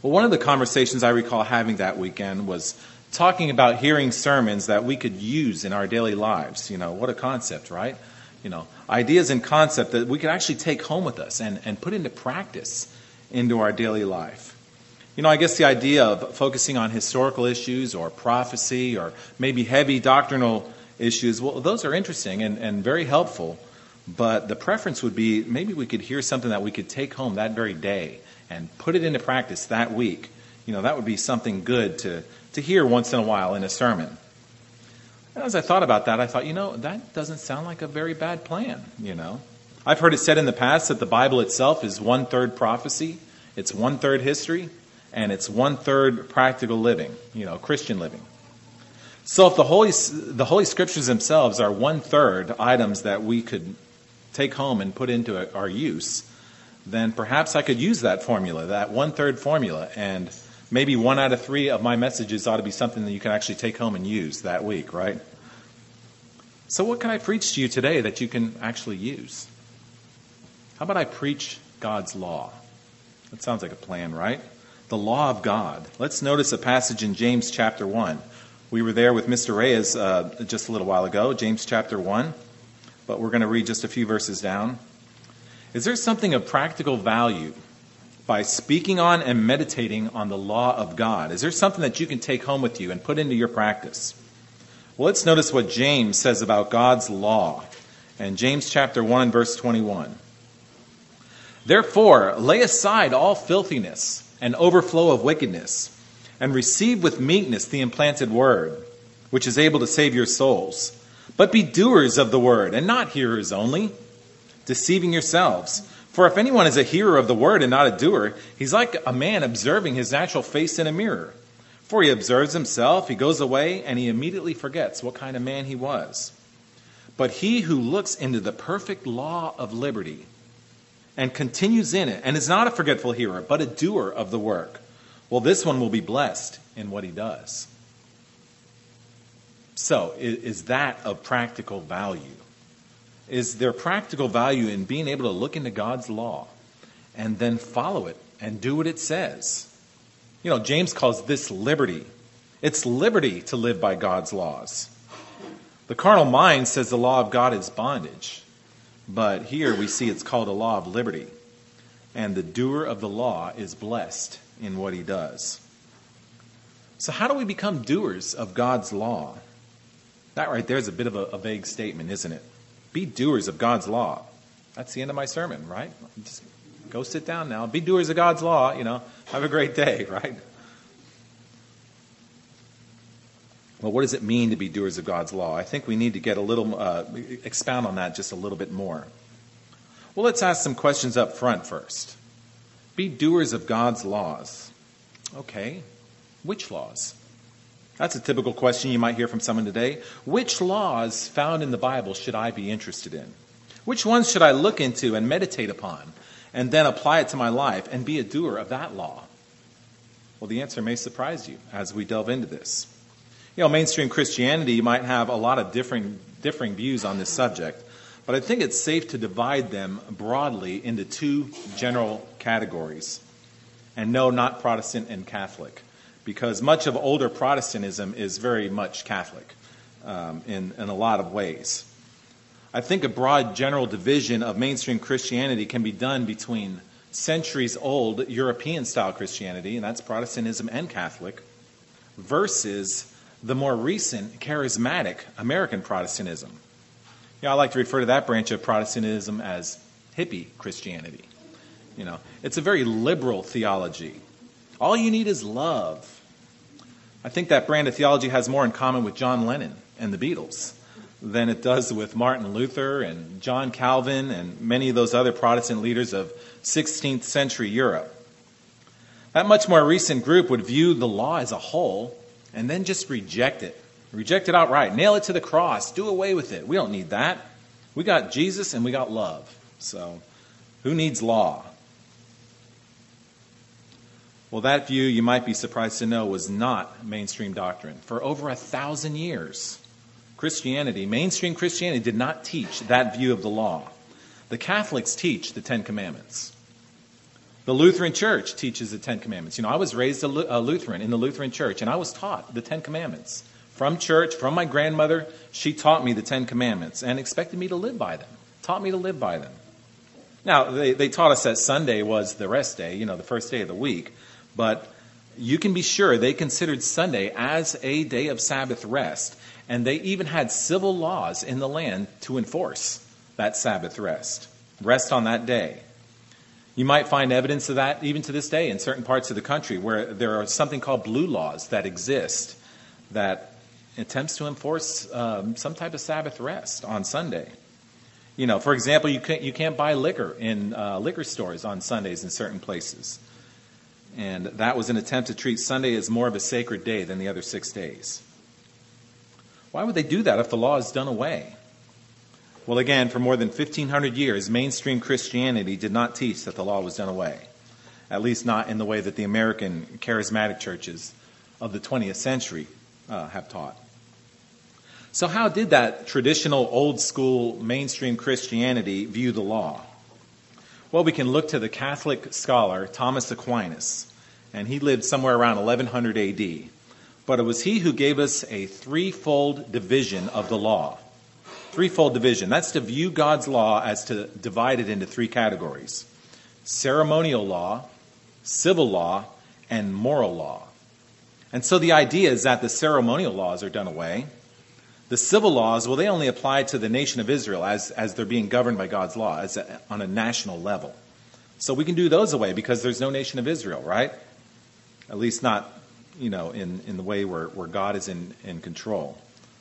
Well, one of the conversations I recall having that weekend was talking about hearing sermons that we could use in our daily lives. What a concept, right? Ideas and concept that we could actually take home with us and put into practice into our daily life. I guess the idea of focusing on historical issues or prophecy or maybe heavy doctrinal issues, well, those are interesting and very helpful. But the preference would be maybe we could hear something that we could take home that very day and put it into practice that week. That would be something good to hear once in a while in a sermon. And as I thought about that, I thought, that doesn't sound like a very bad plan, I've heard it said in the past that the Bible itself is 1/3 prophecy, it's 1/3 history, and it's 1/3 practical living, Christian living. So if the Holy Scriptures themselves are 1/3 items that we could take home and put into our use, then perhaps I could use that formula, that 1/3 formula, and maybe 1 out of 3 of my messages ought to be something that you can actually take home and use that week, right? So what can I preach to you today that you can actually use? How about I preach God's law? That sounds like a plan, right? The law of God. Let's notice a passage in James chapter 1. We were there with Mr. Reyes just a little while ago, James chapter 1, but we're going to read just a few verses down. Is there something of practical value by speaking on and meditating on the law of God? Is there something that you can take home with you and put into your practice? Well, let's notice what James says about God's law. And James chapter 1 and verse 21. Therefore, lay aside all filthiness and overflow of wickedness, and receive with meekness the implanted word, which is able to save your souls. But be doers of the word, and not hearers only, deceiving yourselves. For if anyone is a hearer of the word and not a doer, he's like a man observing his natural face in a mirror. For he observes himself, he goes away, and he immediately forgets what kind of man he was. But he who looks into the perfect law of liberty and continues in it, and is not a forgetful hearer, but a doer of the work, well, this one will be blessed in what he does. So, is that of practical value? Is there practical value in being able to look into God's law and then follow it and do what it says? James calls this liberty. It's liberty to live by God's laws. The carnal mind says the law of God is bondage. But here we see it's called a law of liberty. And the doer of the law is blessed in what he does. So how do we become doers of God's law? That right there is a bit of a vague statement, isn't it? Be doers of God's law. That's the end of my sermon, right? Just go sit down now. Be doers of God's law, Have a great day, right? Well, what does it mean to be doers of God's law? I think we need to get expound on that just a little bit more. Well, let's ask some questions up front first. Be doers of God's laws. Okay, which laws? That's a typical question you might hear from someone today. Which laws found in the Bible should I be interested in? Which ones should I look into and meditate upon and then apply it to my life and be a doer of that law? Well, the answer may surprise you as we delve into this. Mainstream Christianity might have a lot of differing views on this subject, but I think it's safe to divide them broadly into 2 general categories. And no, not Protestant and Catholic, because much of older Protestantism is very much Catholic in a lot of ways. I think a broad general division of mainstream Christianity can be done between centuries-old European-style Christianity, and that's Protestantism and Catholic, versus the more recent charismatic American Protestantism. I like to refer to that branch of Protestantism as hippie Christianity. It's a very liberal theology. All you need is love. I think that brand of theology has more in common with John Lennon and the Beatles than it does with Martin Luther and John Calvin and many of those other Protestant leaders of 16th century Europe. That much more recent group would view the law as a whole and then just reject it. Reject it outright. Nail it to the cross. Do away with it. We don't need that. We got Jesus and we got love. So, who needs law? Well, that view, you might be surprised to know, was not mainstream doctrine. For over 1,000 years, mainstream Christianity did not teach that view of the law. The Catholics teach the 10 Commandments. The Lutheran Church teaches the Ten Commandments. I was raised a Lutheran in the Lutheran Church, and I was taught the Ten Commandments. From church, from my grandmother, she taught me the Ten Commandments and expected me to live by them, taught me to live by them. Now, they taught us that Sunday was the rest day, the first day of the week, but you can be sure they considered Sunday as a day of Sabbath rest, and they even had civil laws in the land to enforce that Sabbath rest on that day. You might find evidence of that even to this day in certain parts of the country where there are something called blue laws that exist that attempts to enforce some type of Sabbath rest on Sunday. For example, you can't buy liquor in liquor stores on Sundays in certain places. And that was an attempt to treat Sunday as more of a sacred day than the other 6 days. Why would they do that if the law is done away? Well, again, for more than 1,500 years, mainstream Christianity did not teach that the law was done away, at least not in the way that the American charismatic churches of the 20th century have taught. So how did that traditional, old-school, mainstream Christianity view the law? Well, we can look to the Catholic scholar Thomas Aquinas, and he lived somewhere around 1100 AD. But it was he who gave us a threefold division of the law. Threefold division. That's to view God's law as to divide it into 3 categories: ceremonial law, civil law, and moral law. And so the idea is that the ceremonial laws are done away. The civil laws, well, they only apply to the nation of Israel as they're being governed by God's law, on a national level. So we can do those away because there's no nation of Israel, right? At least not, in the way where God is in control.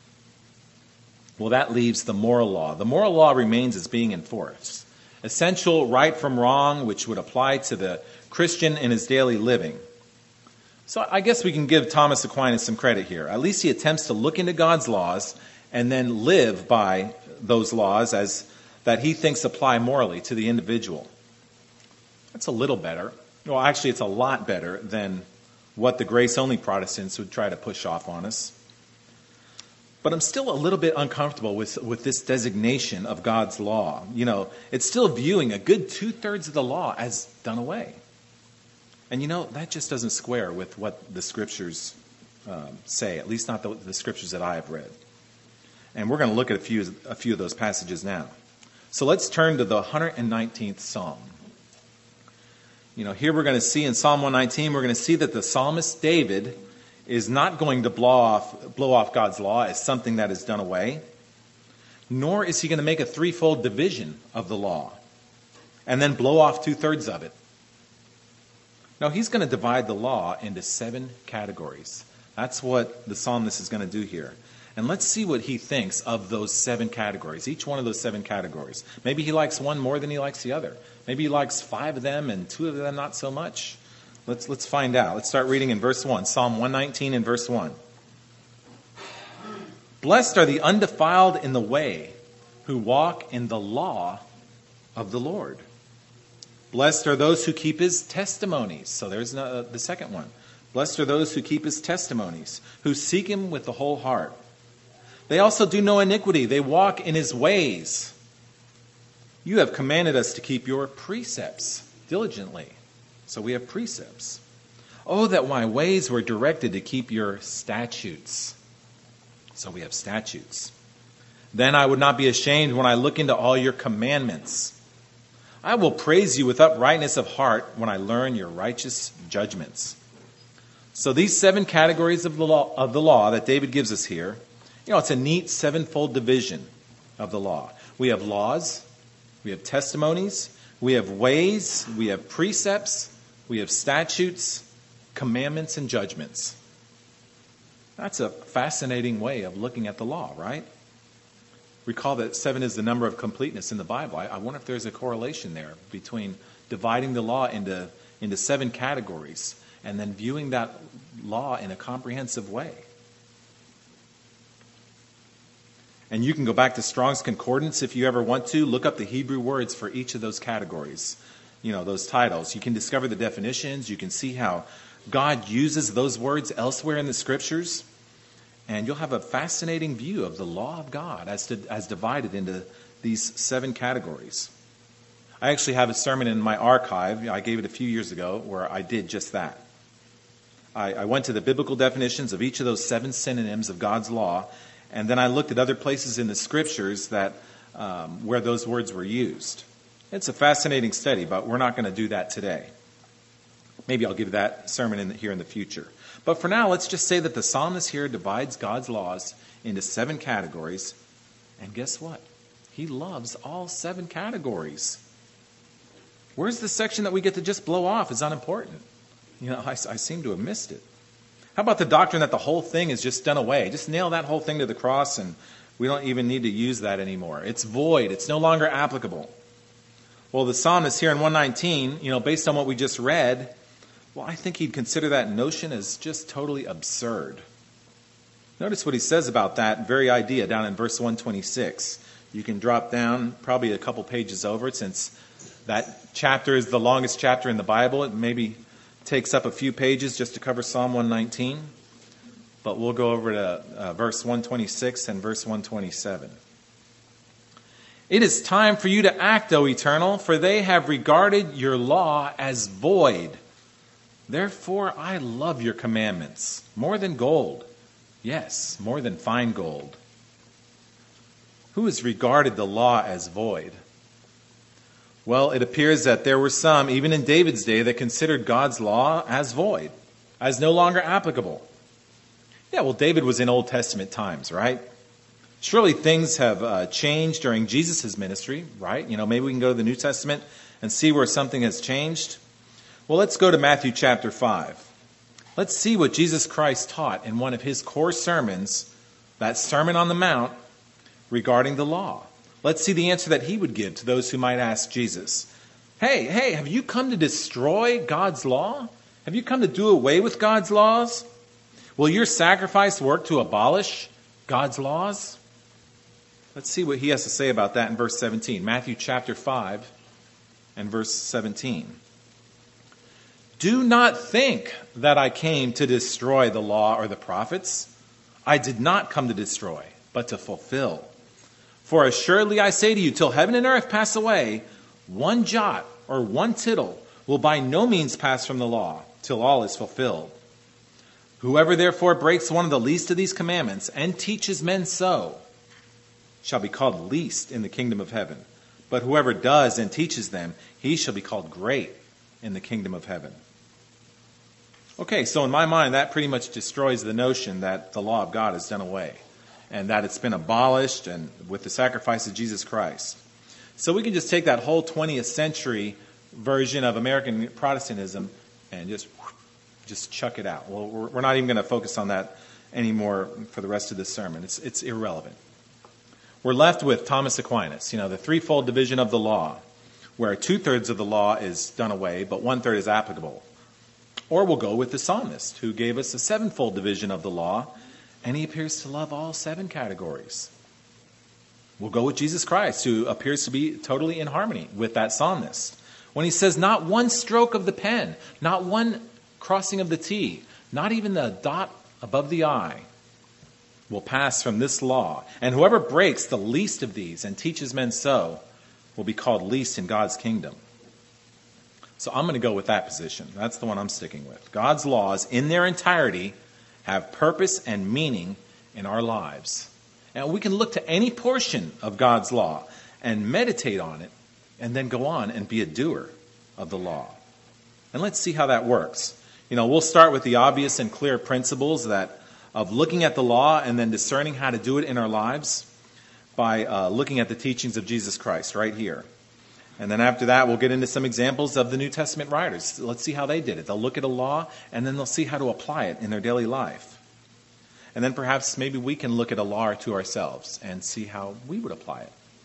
Well, that leaves the moral law. The moral law remains as being enforced. Essential right from wrong, which would apply to the Christian in his daily living. So I guess we can give Thomas Aquinas some credit here. At least he attempts to look into God's laws and then live by those laws as that he thinks apply morally to the individual. That's a little better. Well, actually, it's a lot better than what the grace-only Protestants would try to push off on us. But I'm still a little bit uncomfortable with this designation of God's law. It's still viewing a good 2/3 of the law as done away. And that just doesn't square with what the scriptures say, at least not the scriptures that I have read. And we're going to look at a few of those passages now. So let's turn to the 119th Psalm. Here we're going to see in Psalm 119, we're going to see that the psalmist David is not going to blow off God's law as something that is done away, nor is he going to make a threefold division of the law and then blow off 2/3 of it. No, he's going to divide the law into 7 categories. That's what the psalmist is going to do here. And let's see what he thinks of those 7 categories, each one of those 7 categories. Maybe he likes one more than he likes the other. Maybe he likes 5 of them and 2 of them not so much. Let's find out. Let's start reading in verse 1, Psalm 119 and verse 1. Blessed are the undefiled in the way, who walk in the law of the Lord. Blessed are those who keep his testimonies. So there's the second one. Blessed are those who keep his testimonies, who seek him with the whole heart. They also do no iniquity. They walk in his ways. You have commanded us to keep your precepts diligently. So we have precepts. Oh, that my ways were directed to keep your statutes. So we have statutes. Then I would not be ashamed when I look into all your commandments. I will praise you with uprightness of heart when I learn your righteous judgments. So these 7 categories of the law that David gives us here, it's a neat 7-fold division of the law. We have laws, we have testimonies, we have ways, we have precepts, we have statutes, commandments, and judgments. That's a fascinating way of looking at the law, right? Recall that 7 is the number of completeness in the Bible. I wonder if there's a correlation there between dividing the law into 7 categories and then viewing that law in a comprehensive way. And you can go back to Strong's Concordance if you ever want to. Look up the Hebrew words for each of those categories, those titles. You can discover the definitions. You can see how God uses those words elsewhere in the scriptures. And you'll have a fascinating view of the law of God as divided into these 7 categories. I actually have a sermon in my archive. I gave it a few years ago where I did just that. I went to the biblical definitions of each of those 7 synonyms of God's law, and then I looked at other places in the scriptures that where those words were used. It's a fascinating study, but we're not going to do that today. Maybe I'll give that sermon here in the future. But for now, let's just say that the psalmist here divides God's laws into 7 categories. And guess what? He loves all 7 categories. Where's the section that we get to just blow off is unimportant? I seem to have missed it. How about the doctrine that the whole thing is just done away? Just nail that whole thing to the cross and we don't even need to use that anymore. It's void. It's no longer applicable. Well, the psalmist here in 119, based on what we just read, well, I think he'd consider that notion as just totally absurd. Notice what he says about that very idea down in verse 126. You can drop down probably a couple pages over it, since that chapter is the longest chapter in the Bible. It maybe takes up a few pages just to cover Psalm 119. But we'll go over to verse 126 and verse 127. It is time for you to act, O Eternal, for they have regarded your law as void. Therefore I love your commandments more than gold. Yes, more than fine gold. Who has regarded the law as void? Well, it appears that there were some, even in David's day, that considered God's law as void, as no longer applicable. Yeah, well, David was in Old Testament times, right? Surely things have changed during Jesus' ministry, right? Maybe we can go to the New Testament and see where something has changed. Well, let's go to Matthew chapter 5. Let's see what Jesus Christ taught in one of his core sermons, that Sermon on the Mount, regarding the law. Let's see the answer that he would give to those who might ask Jesus. Hey, have you come to destroy God's law? Have you come to do away with God's laws? Will your sacrifice work to abolish God's laws? Let's see what he has to say about that in verse 17. Matthew chapter 5 and verse 17. Do not think that I came to destroy the law or the prophets. I did not come to destroy, but to fulfill. For assuredly I say to you, till heaven and earth pass away, one jot or one tittle will by no means pass from the law, till all is fulfilled. Whoever therefore breaks one of the least of these commandments and teaches men so shall be called least in the kingdom of heaven. But whoever does and teaches them, he shall be called great in the kingdom of heaven. Okay, so in my mind, that pretty much destroys the notion that the law of God is done away and that it's been abolished and with the sacrifice of Jesus Christ. So we can just take that whole 20th century version of American Protestantism and just chuck it out. Well, we're not even going to focus on that anymore for the rest of this sermon. It's irrelevant. We're left with Thomas Aquinas, the threefold division of the law, where 2/3 of the law is done away, but 1/3 is applicable. Or we'll go with the psalmist, who gave us a 7-fold division of the law, and he appears to love all 7 categories. We'll go with Jesus Christ, who appears to be totally in harmony with that psalmist, when he says not one stroke of the pen, not one crossing of the T, not even the dot above the I, will pass from this law. And whoever breaks the least of these and teaches men so will be called least in God's kingdom. So I'm going to go with that position. That's the one I'm sticking with. God's laws in their entirety have purpose and meaning in our lives. And we can look to any portion of God's law and meditate on it and then go on and be a doer of the law. And let's see how that works. We'll start with the obvious and clear principles of looking at the law and then discerning how to do it in our lives by looking at the teachings of Jesus Christ right here. And then after that, we'll get into some examples of the New Testament writers. Let's see how they did it. They'll look at a law, and then they'll see how to apply it in their daily life. And then perhaps maybe we can look at a law or two ourselves and see how we would apply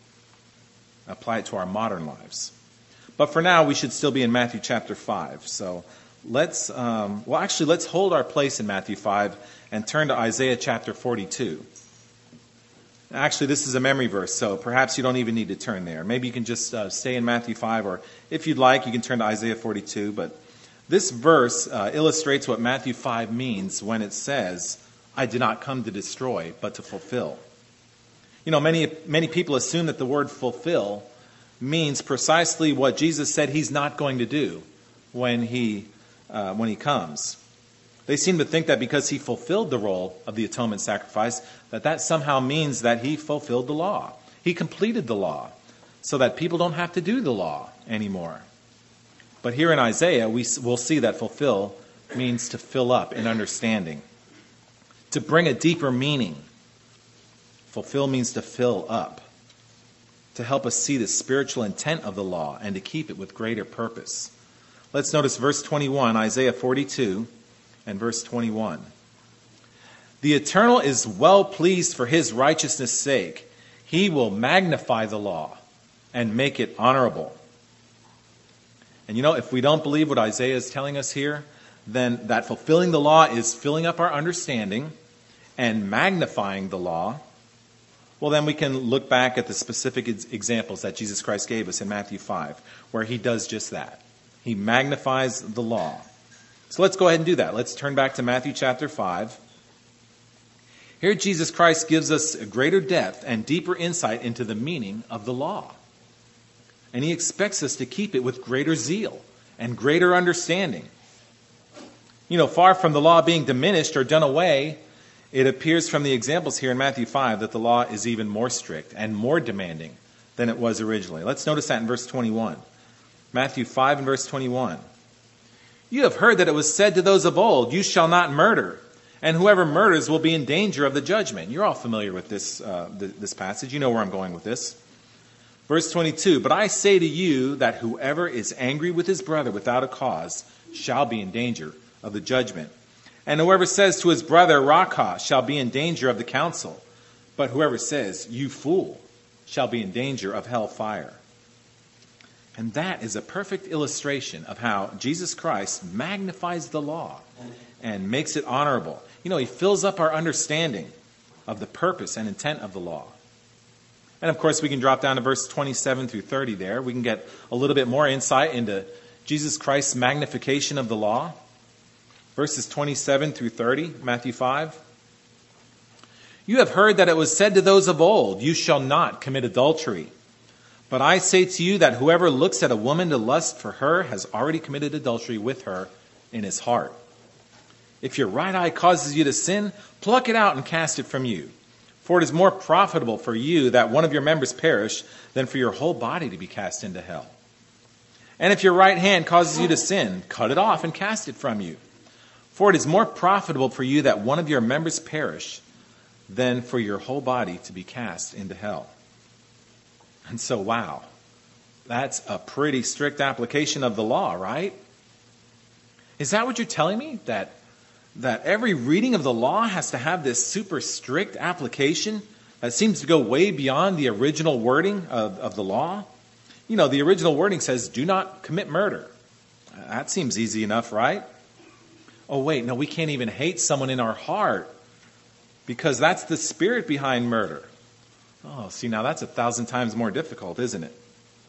it to our modern lives. But for now, we should still be in Matthew chapter 5. So let's hold our place in Matthew 5 and turn to Isaiah chapter 42. Actually, this is a memory verse, so perhaps you don't even need to turn there. Maybe you can just stay in Matthew 5, or if you'd like, you can turn to Isaiah 42. But this verse illustrates what Matthew 5 means when it says, I did not come to destroy, but to fulfill. Many people assume that the word fulfill means precisely what Jesus said he's not going to do when he comes. They seem to think that because he fulfilled the role of the atonement sacrifice, that somehow means that he fulfilled the law. He completed the law so that people don't have to do the law anymore. But here in Isaiah, we'll see that fulfill means to fill up in understanding, to bring a deeper meaning. Fulfill means to fill up, to help us see the spiritual intent of the law and to keep it with greater purpose. Let's notice verse 21, Isaiah 42 and verse 21. The Eternal is well pleased for his righteousness' sake. He will magnify the law and make it honorable. And if we don't believe what Isaiah is telling us here, then that fulfilling the law is filling up our understanding and magnifying the law. Well, then we can look back at the specific examples that Jesus Christ gave us in Matthew 5, where he does just that. He magnifies the law. So let's go ahead and do that. Let's turn back to Matthew chapter 5. Here Jesus Christ gives us a greater depth and deeper insight into the meaning of the law. And he expects us to keep it with greater zeal and greater understanding. Far from the law being diminished or done away, it appears from the examples here in Matthew 5 that the law is even more strict and more demanding than it was originally. Let's notice that in verse 21. Matthew 5 and verse 21. You have heard that it was said to those of old, you shall not murder, and whoever murders will be in danger of the judgment. You're all familiar with this passage. You know where I'm going with this. Verse 22, but I say to you that whoever is angry with his brother without a cause shall be in danger of the judgment. And whoever says to his brother, Raca, shall be in danger of the council. But whoever says, you fool, shall be in danger of hell fire. And that is a perfect illustration of how Jesus Christ magnifies the law and makes it honorable. He fills up our understanding of the purpose and intent of the law. And of course, we can drop down to verse 27 through 30 there. We can get a little bit more insight into Jesus Christ's magnification of the law. Verses 27 through 30, Matthew 5. You have heard that it was said to those of old, you shall not commit adultery. But I say to you that whoever looks at a woman to lust for her has already committed adultery with her in his heart. If your right eye causes you to sin, pluck it out and cast it from you. For it is more profitable for you that one of your members perish than for your whole body to be cast into hell. And if your right hand causes you to sin, cut it off and cast it from you. For it is more profitable for you that one of your members perish than for your whole body to be cast into hell. And so, wow, that's a pretty strict application of the law, right? Is that what you're telling me? That every reading of the law has to have this super strict application that seems to go way beyond the original wording of the law? The original wording says, do not commit murder. That seems easy enough, right? Oh, wait, no, we can't even hate someone in our heart because that's the spirit behind murder. Oh, see, now that's 1,000 times more difficult, isn't it?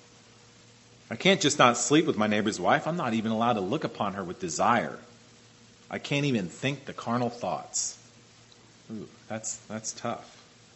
I can't just not sleep with my neighbor's wife. I'm not even allowed to look upon her with desire. I can't even think the carnal thoughts. Ooh, that's tough.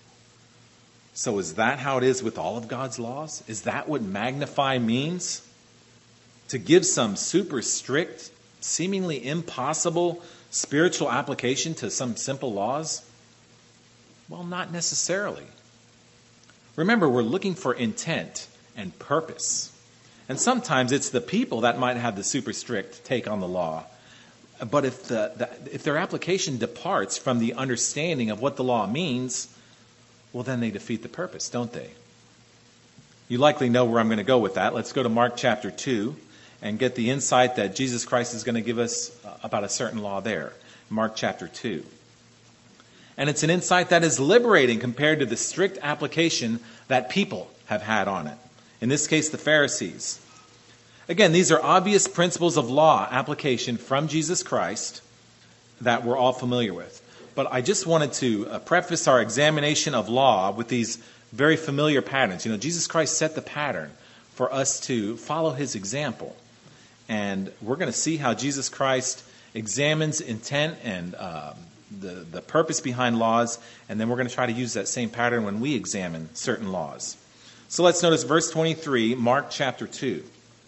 So is that how it is with all of God's laws? Is that what magnify means? To give some super strict, seemingly impossible spiritual application to some simple laws? Well, not necessarily. Remember, we're looking for intent and purpose. And sometimes it's the people that might have the super strict take on the law. But if their application departs from the understanding of what the law means, well, then they defeat the purpose, don't they? You likely know where I'm going to go with that. Let's go to Mark chapter 2 and get the insight that Jesus Christ is going to give us about a certain law there. Mark chapter 2. And it's an insight that is liberating compared to the strict application that people have had on it. In this case, the Pharisees. Again, these are obvious principles of law application from Jesus Christ that we're all familiar with. But I just wanted to preface our examination of law with these very familiar patterns. Jesus Christ set the pattern for us to follow his example. And we're going to see how Jesus Christ examines intent and the purpose behind laws. And then we're going to try to use that same pattern when we examine certain laws. So let's notice verse 23, Mark chapter 2.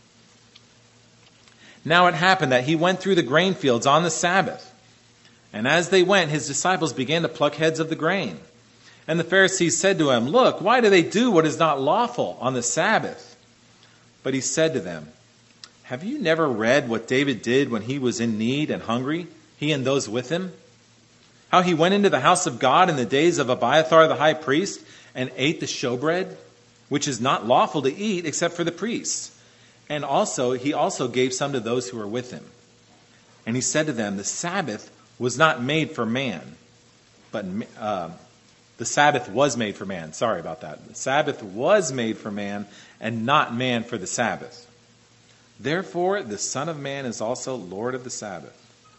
Now it happened that he went through the grain fields on the Sabbath. And as they went, his disciples began to pluck heads of the grain. And the Pharisees said to him, "Look, why do they do what is not lawful on the Sabbath?" But he said to them, "Have you never read what David did when he was in need and hungry, he and those with him? How he went into the house of God in the days of Abiathar the high priest and ate the showbread, which is not lawful to eat except for the priests. And he also gave some to those who were with him. And he said to them, the Sabbath was not made for man, but the Sabbath was made for man. Sorry about that. The Sabbath was made for man, and not man for the Sabbath. Therefore, the Son of Man is also Lord of the Sabbath."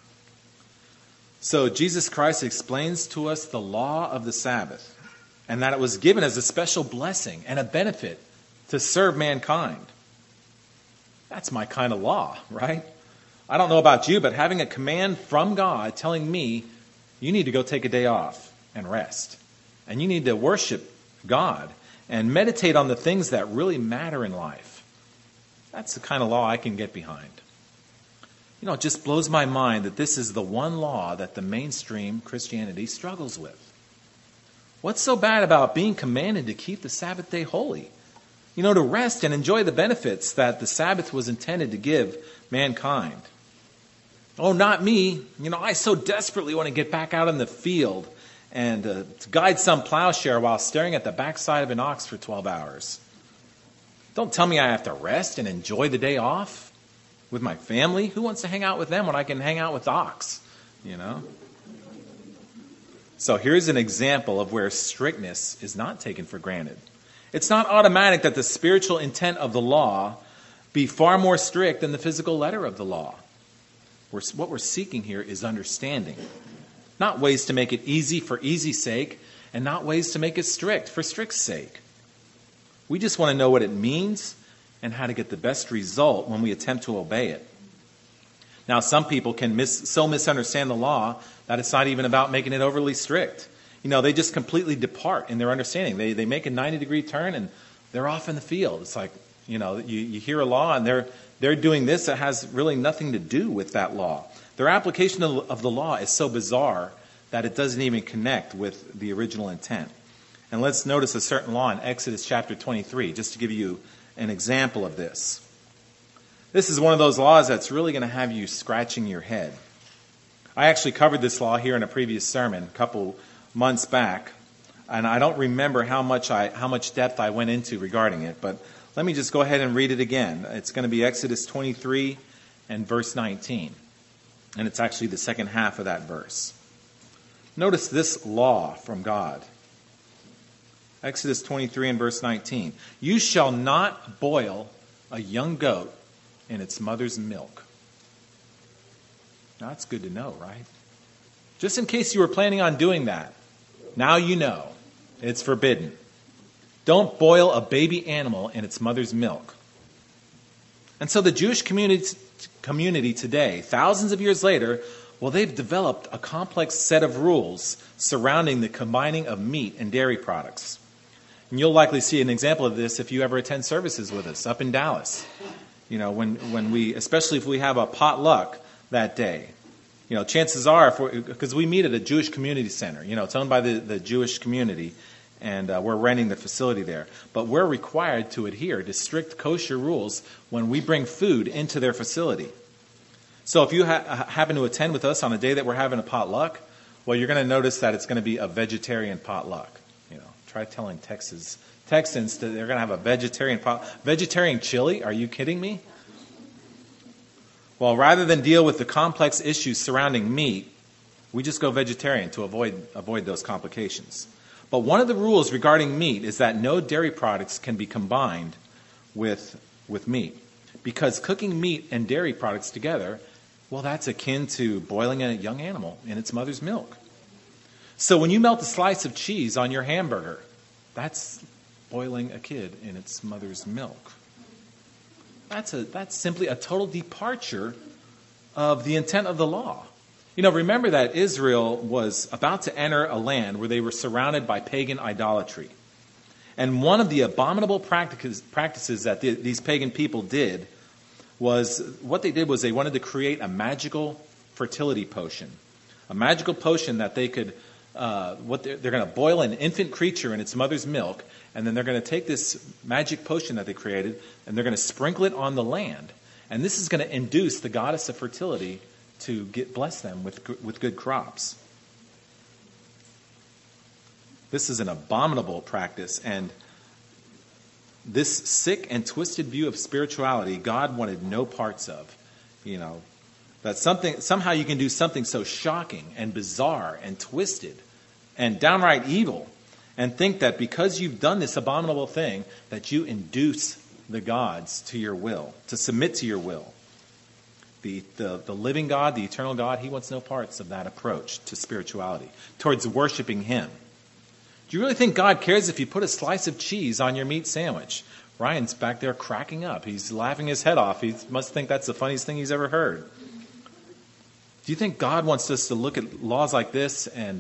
So Jesus Christ explains to us the law of the Sabbath, and that it was given as a special blessing and a benefit to serve mankind. That's my kind of law, right? I don't know about you, but having a command from God telling me you need to go take a day off and rest, and you need to worship God and meditate on the things that really matter in life, that's the kind of law I can get behind. You know, it just blows my mind that this is the one law that the mainstream Christianity struggles with. What's so bad about being commanded to keep the Sabbath day holy? You know, to rest and enjoy the benefits that the Sabbath was intended to give mankind. Oh, not me. You know, I so desperately want to get back out in the field and to guide some plowshare while staring at the backside of an ox for 12 hours. Don't tell me I have to rest and enjoy the day off with my family. Who wants to hang out with them when I can hang out with ox? You know? So here's an example of where strictness is not taken for granted. It's not automatic that the spiritual intent of the law be far more strict than the physical letter of the law. What we're seeking here is understanding. Not ways to make it easy for easy's sake, and not ways to make it strict for strict's sake. We just want to know what it means and how to get the best result when we attempt to obey it. Now, some people can misunderstand the law that it's not even about making it overly strict. You know, they just completely depart in their understanding. They make a 90-degree turn and they're off in the field. It's like, you know, you hear a law and they're doing this that has really nothing to do with that law. Their application of the law is so bizarre that it doesn't even connect with the original intent. And let's notice a certain law in Exodus chapter 23, just to give you an example of this. This is one of those laws that's really going to have you scratching your head. I actually covered this law here in a previous sermon a couple months back, and I don't remember how much depth I went into regarding it, but let me just go ahead and read it again. It's going to be Exodus 23 and verse 19, and it's actually the second half of that verse. Notice this law from God. Exodus 23 and verse 19. You shall not boil a young goat in its mother's milk. Now, that's good to know, right? Just in case you were planning on doing that, now you know. It's forbidden. Don't boil a baby animal in its mother's milk. And so the Jewish community today, thousands of years later, well, they've developed a complex set of rules surrounding the combining of meat and dairy products. And you'll likely see an example of this if you ever attend services with us up in Dallas. You know, especially if we have a potluck that day. You know, chances are, because we meet at a Jewish community center, you know, it's owned by the Jewish community, and we're renting the facility there. But we're required to adhere to strict kosher rules when we bring food into their facility. So if you happen to attend with us on a day that we're having a potluck, well, you're going to notice that it's going to be a vegetarian potluck. You know, try telling Texans that they're going to have a vegetarian chili. Are you kidding me? Well, rather than deal with the complex issues surrounding meat, we just go vegetarian to avoid those complications. But one of the rules regarding meat is that no dairy products can be combined with meat. Because cooking meat and dairy products together, well, that's akin to boiling a young animal in its mother's milk. So when you melt a slice of cheese on your hamburger, that's boiling a kid in its mother's milk. That's simply a total departure of the intent of the law. You know, remember that Israel was about to enter a land where they were surrounded by pagan idolatry. And one of the abominable practices that these pagan people did was, what they did was they wanted to create a magical fertility potion. A magical potion that they could, they're going to boil an infant creature in its mother's milk, and then they're going to take this magic potion that they created, and they're going to sprinkle it on the land. And this is going to induce the goddess of fertility to bless them with good crops. This is an abominable practice, and this sick and twisted view of spirituality, God wanted no parts of. That somehow you can do something so shocking and bizarre and twisted and downright evil, and think that because you've done this abominable thing, that you induce the gods to your will, to submit to your will. The living God, the eternal God, he wants no parts of that approach to spirituality, towards worshiping him. Do you really think God cares if you put a slice of cheese on your meat sandwich? Ryan's back there cracking up. He's laughing his head off. He must think that's the funniest thing he's ever heard. Do you think God wants us to look at laws like this and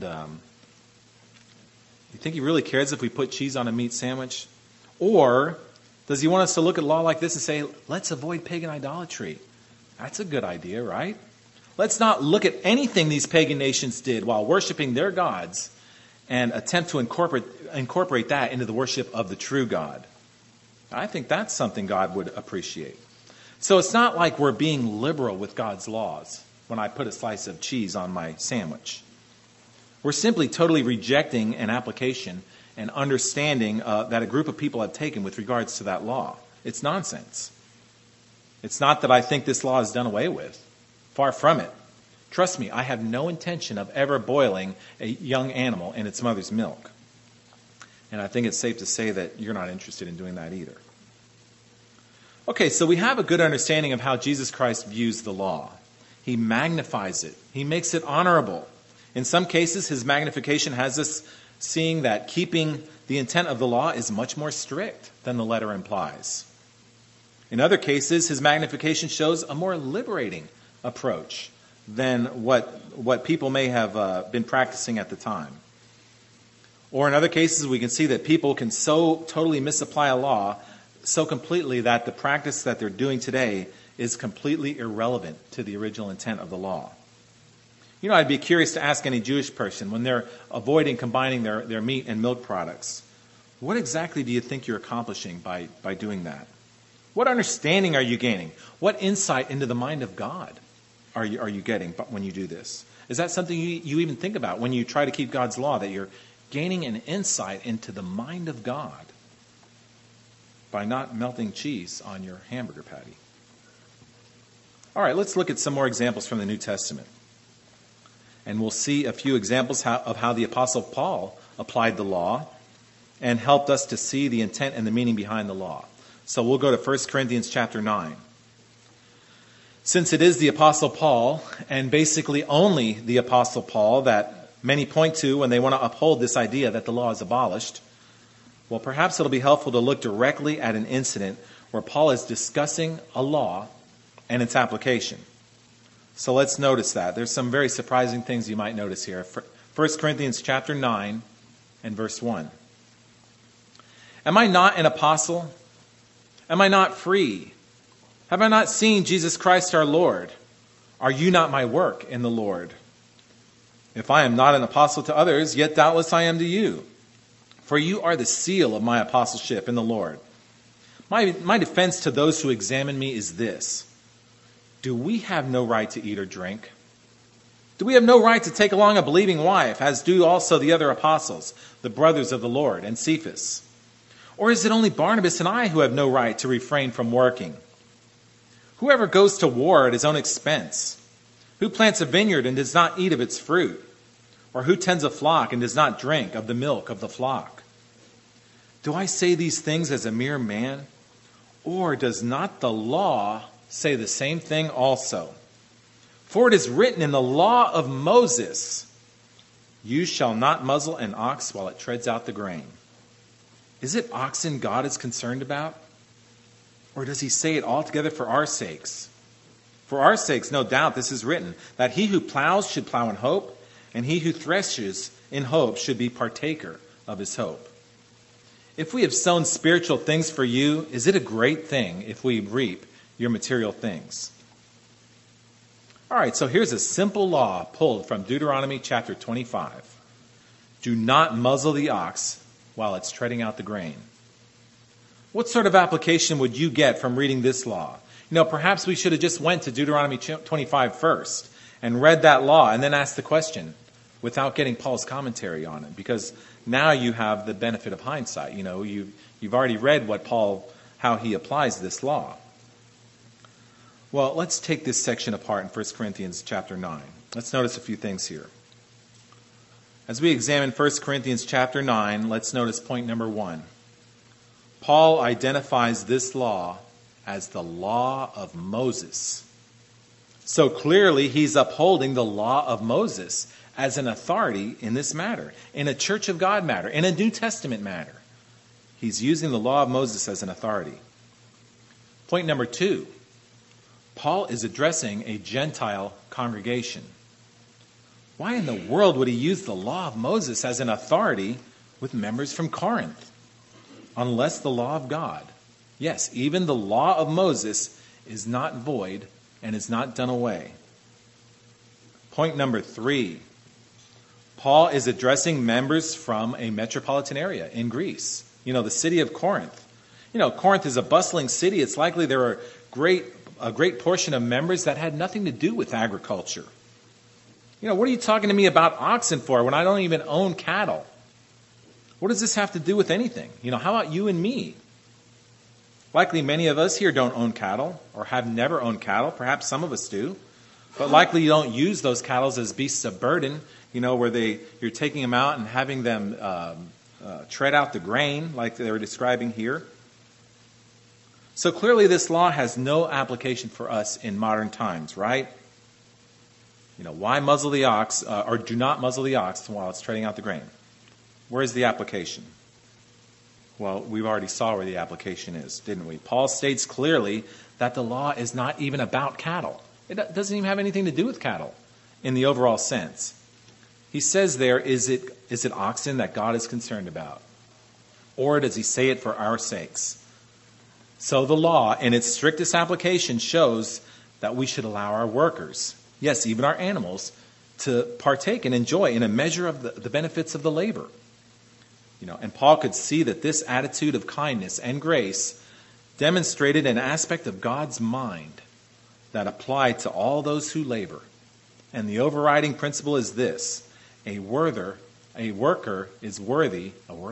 you think he really cares if we put cheese on a meat sandwich? Or does he want us to look at law like this and say, let's avoid pagan idolatry? That's a good idea, right? Let's not look at anything these pagan nations did while worshiping their gods and attempt to incorporate that into the worship of the true God. I think that's something God would appreciate. So it's not like we're being liberal with God's laws when I put a slice of cheese on my sandwich. We're simply totally rejecting an application and understanding that a group of people have taken with regards to that law. It's nonsense. It's not that I think this law is done away with. Far from it. Trust me, I have no intention of ever boiling a young animal in its mother's milk. And I think it's safe to say that you're not interested in doing that either. Okay, so we have a good understanding of how Jesus Christ views the law. He magnifies it. He makes it honorable. In some cases, his magnification has us seeing that keeping the intent of the law is much more strict than the letter implies. In other cases, his magnification shows a more liberating approach than what people may have been practicing at the time. Or in other cases, we can see that people can so totally misapply a law so completely that the practice that they're doing today is completely irrelevant to the original intent of the law. I'd be curious to ask any Jewish person when they're avoiding combining their meat and milk products, what exactly do you think you're accomplishing by doing that? What understanding are you gaining? What insight into the mind of God are you getting when you do this? Is that something you even think about when you try to keep God's law, that you're gaining an insight into the mind of God by not melting cheese on your hamburger patty? All right, let's look at some more examples from the New Testament. And we'll see a few examples of how the Apostle Paul applied the law and helped us to see the intent and the meaning behind the law. So we'll go to 1 Corinthians chapter 9. Since it is the Apostle Paul, and basically only the Apostle Paul, that many point to when they want to uphold this idea that the law is abolished, well, perhaps it'll be helpful to look directly at an incident where Paul is discussing a law and its application. So let's notice that. There's some very surprising things you might notice here. 1 Corinthians chapter 9 and verse 1. Am I not an apostle? Am I not free? Have I not seen Jesus Christ our Lord? Are you not my work in the Lord? If I am not an apostle to others, yet doubtless I am to you. For you are the seal of my apostleship in the Lord. My defense to those who examine me is this. Do we have no right to eat or drink? Do we have no right to take along a believing wife, as do also the other apostles, the brothers of the Lord, and Cephas? Or is it only Barnabas and I who have no right to refrain from working? Whoever goes to war at his own expense? Who plants a vineyard and does not eat of its fruit? Or who tends a flock and does not drink of the milk of the flock? Do I say these things as a mere man? Or does not the law say the same thing also? For it is written in the law of Moses, you shall not muzzle an ox while it treads out the grain. Is it oxen God is concerned about? Or does he say it altogether for our sakes? For our sakes, no doubt, this is written, that he who plows should plow in hope, and he who threshes in hope should be partaker of his hope. If we have sown spiritual things for you, is it a great thing if we reap your material things? All right, so here's a simple law pulled from Deuteronomy chapter 25. Do not muzzle the ox while it's treading out the grain. What sort of application would you get from reading this law? Perhaps we should have just went to Deuteronomy 25 first and read that law and then asked the question without getting Paul's commentary on it, because now you have the benefit of hindsight. You've already read how he applies this law. Well, let's take this section apart in 1 Corinthians chapter 9. Let's notice a few things here. As we examine 1 Corinthians chapter 9, let's notice point number 1. Paul identifies this law as the law of Moses. So clearly he's upholding the law of Moses as an authority in this matter, in a Church of God matter, in a New Testament matter. He's using the law of Moses as an authority. Point number 2, Paul is addressing a Gentile congregation. Why in the world would he use the law of Moses as an authority with members from Corinth? Unless the law of God. Yes, even the law of Moses is not void and is not done away. Point number 3, Paul is addressing members from a metropolitan area in Greece. The city of Corinth. Corinth is a bustling city. It's likely there are a great portion of members that had nothing to do with agriculture. What are you talking to me about oxen for when I don't even own cattle? What does this have to do with anything? How about you and me? Likely many of us here don't own cattle or have never owned cattle. Perhaps some of us do. But likely you don't use those cattle as beasts of burden, where you're taking them out and having them tread out the grain like they were describing here. So clearly this law has no application for us in modern times, right? Why muzzle the ox, or do not muzzle the ox while it's treading out the grain? Where is the application? Well, we've already saw where the application is, didn't we? Paul states clearly that the law is not even about cattle. It doesn't even have anything to do with cattle in the overall sense. He says there, is it oxen that God is concerned about? Or does he say it for our sakes? So the law, in its strictest application, shows that we should allow our workers, yes, even our animals, to partake and enjoy in a measure of the benefits of the labor. And Paul could see that this attitude of kindness and grace demonstrated an aspect of God's mind that applied to all those who labor. And the overriding principle is this: a worker is worthy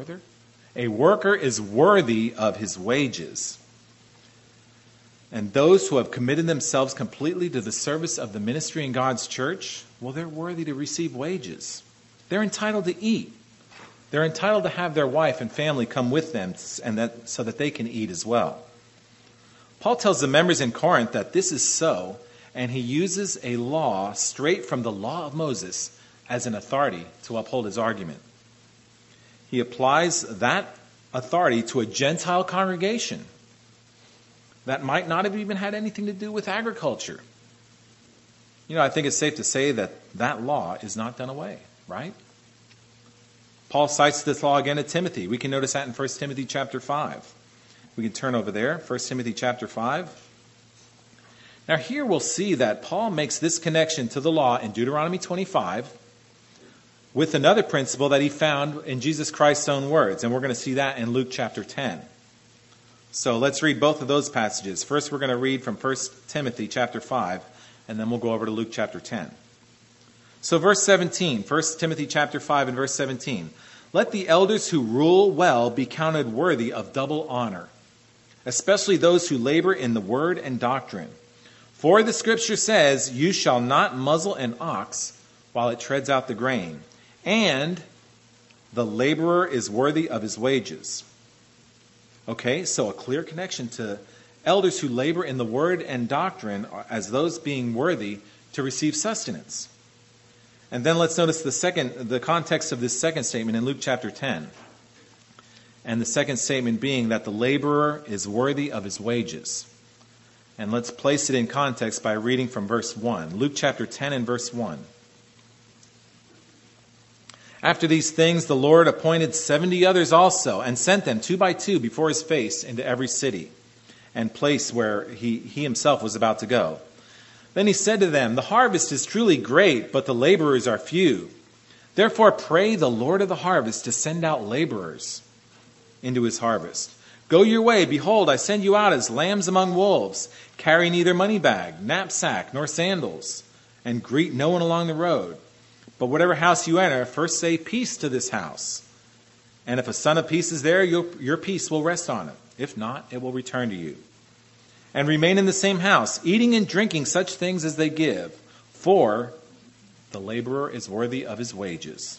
of his wages. And those who have committed themselves completely to the service of the ministry in God's church, well, they're worthy to receive wages. They're entitled to eat. They're entitled to have their wife and family come with them so that they can eat as well. Paul tells the members in Corinth that this is so, and he uses a law straight from the law of Moses as an authority to uphold his argument. He applies that authority to a Gentile congregation that might not have even had anything to do with agriculture. I think it's safe to say that law is not done away, right? Paul cites this law again to Timothy. We can notice that in 1 Timothy chapter 5. We can turn over there, 1 Timothy chapter 5. Now here we'll see that Paul makes this connection to the law in Deuteronomy 25 with another principle that he found in Jesus Christ's own words. And we're going to see that in Luke chapter 10. So let's read both of those passages. First we're going to read from 1 Timothy chapter 5, and then we'll go over to Luke chapter 10. So verse 17, 1 Timothy chapter 5 and verse 17. Let the elders who rule well be counted worthy of double honor, especially those who labor in the word and doctrine. For the scripture says, you shall not muzzle an ox while it treads out the grain, and the laborer is worthy of his wages. Okay, so a clear connection to elders who labor in the word and doctrine as those being worthy to receive sustenance. And then let's notice the context of this second statement in Luke chapter 10. And the second statement being that the laborer is worthy of his wages. And let's place it in context by reading from verse 1. Luke chapter 10 and verse 1. After these things, the Lord appointed 70 others also, and sent them 2 by 2 before his face into every city and place where he himself was about to go. Then he said to them, the harvest is truly great, but the laborers are few. Therefore pray the Lord of the harvest to send out laborers into his harvest. Go your way. Behold, I send you out as lambs among wolves. Carry neither money bag, knapsack, nor sandals, and greet no one along the road. But whatever house you enter, first say peace to this house. And if a son of peace is there, your peace will rest on it. If not, it will return to you. And remain in the same house, eating and drinking such things as they give, for the laborer is worthy of his wages.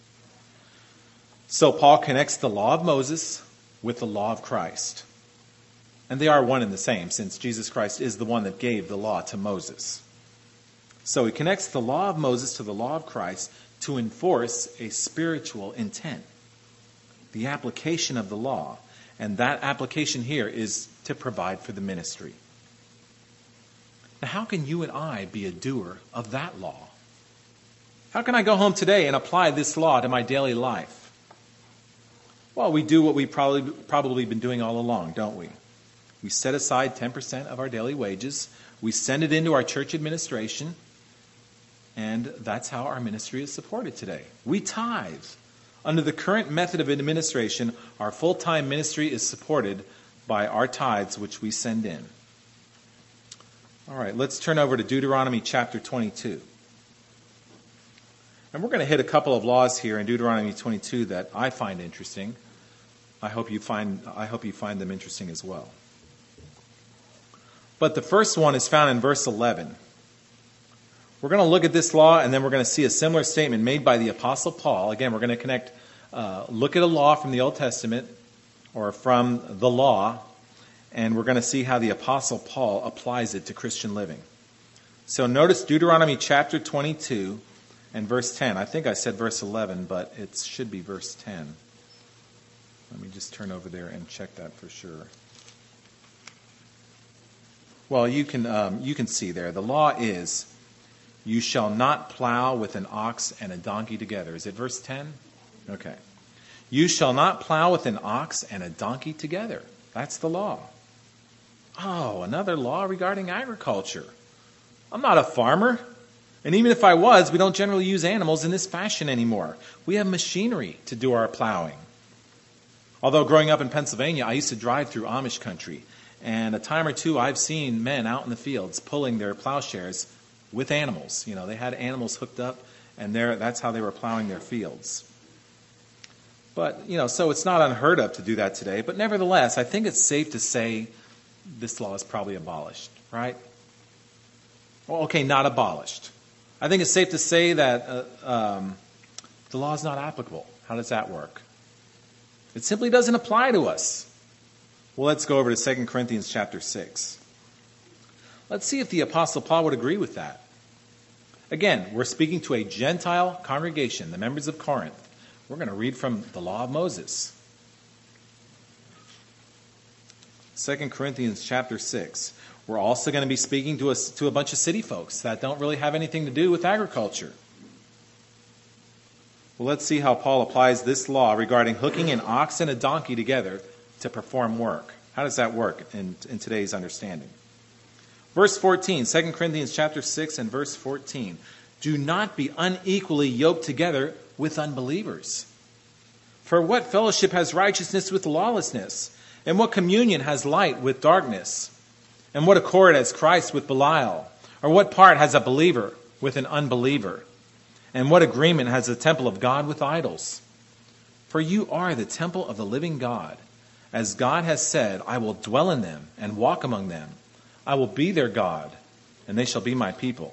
So Paul connects the law of Moses with the law of Christ. And they are one and the same, since Jesus Christ is the one that gave the law to Moses. So he connects the law of Moses to the law of Christ to enforce a spiritual intent, the application of the law. And that application here is to provide for the ministry. Now, how can you and I be a doer of that law? How can I go home today and apply this law to my daily life? Well, we do what we've probably been doing all along, don't we? We set aside 10% of our daily wages. We send it into our church administration. And that's how our ministry is supported today. We tithe. Under the current method of administration, our full-time ministry is supported by our tithes, which we send in. All right, let's turn over to Deuteronomy chapter 22. And we're going to hit a couple of laws here in Deuteronomy 22 that I find interesting. I hope you find them interesting as well. But the first one is found in verse 11. We're going to look at this law, and then we're going to see a similar statement made by the Apostle Paul. Again, we're going to connect, look at a law from the Old Testament or from the law, and we're going to see how the Apostle Paul applies it to Christian living. So notice Deuteronomy chapter 22 and verse 10. I think I said verse 11, but it should be verse 10. Let me just turn over there and check that for sure. Well, you can see there. The law is, you shall not plow with an ox and a donkey together. Is it verse 10? Okay. You shall not plow with an ox and a donkey together. That's the law. Oh, another law regarding agriculture. I'm not a farmer. And even if I was, we don't generally use animals in this fashion anymore. We have machinery to do our plowing. Although growing up in Pennsylvania, I used to drive through Amish country. And a time or two, I've seen men out in the fields pulling their plowshares with animals. You know, they had animals hooked up, and that's how they were plowing their fields. But, so it's not unheard of to do that today. But nevertheless, I think it's safe to say this law is probably abolished, right? Well, okay, not abolished. I think it's safe to say that the law is not applicable. How does that work? It simply doesn't apply to us. Well, let's go over to 2 Corinthians chapter 6. Let's see if the Apostle Paul would agree with that. Again, we're speaking to a Gentile congregation, the members of Corinth. We're going to read from the law of Moses. 2 Corinthians chapter 6. We're also going to be speaking to a bunch of city folks that don't really have anything to do with agriculture. Well, let's see how Paul applies this law regarding hooking an ox and a donkey together to perform work. How does that work in today's understanding? Verse 14, 2 Corinthians chapter 6 and verse 14. Do not be unequally yoked together with unbelievers. For what fellowship has righteousness with lawlessness? And what communion has light with darkness? And what accord has Christ with Belial? Or what part has a believer with an unbeliever? And what agreement has the temple of God with idols? For you are the temple of the living God. As God has said, I will dwell in them and walk among them. I will be their God, and they shall be my people.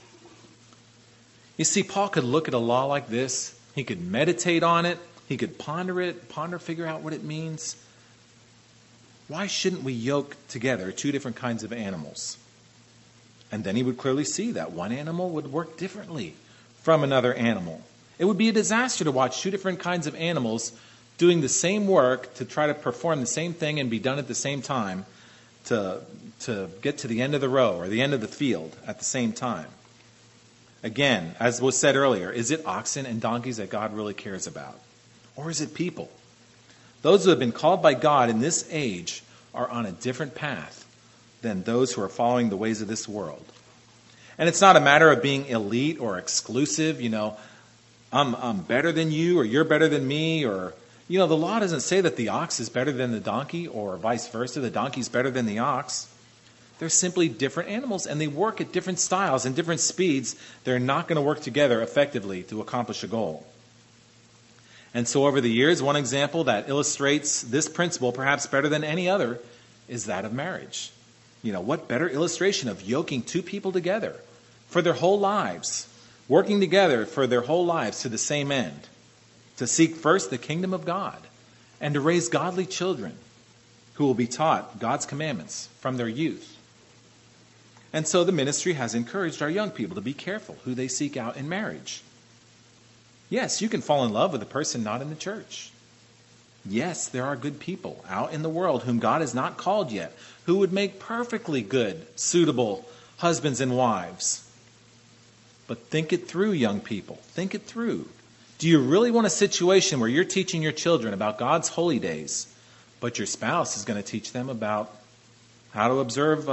You see, Paul could look at a law like this. He could meditate on it. He could figure out what it means. Why shouldn't we yoke together two different kinds of animals? And then he would clearly see that one animal would work differently from another animal. It would be a disaster to watch two different kinds of animals doing the same work to try to perform the same thing and be done at the same time to get to the end of the row or the end of the field at the same time. Again, as was said earlier, is it oxen and donkeys that God really cares about? Or is it people? Those who have been called by God in this age are on a different path than those who are following the ways of this world. And it's not a matter of being elite or exclusive, I'm better than you, or you're better than me, or, the law doesn't say that the ox is better than the donkey, or vice versa, the donkey's better than the ox. They're simply different animals, and they work at different styles and different speeds. They're not going to work together effectively to accomplish a goal. And so over the years, one example that illustrates this principle perhaps better than any other is that of marriage. What better illustration of yoking two people together for their whole lives, working together for their whole lives to the same end, to seek first the kingdom of God and to raise godly children who will be taught God's commandments from their youth. And so the ministry has encouraged our young people to be careful who they seek out in marriage. Yes, you can fall in love with a person not in the church. Yes, there are good people out in the world whom God has not called yet, who would make perfectly good, suitable husbands and wives. But think it through, young people. Think it through. Do you really want a situation where you're teaching your children about God's holy days, but your spouse is going to teach them about how to observe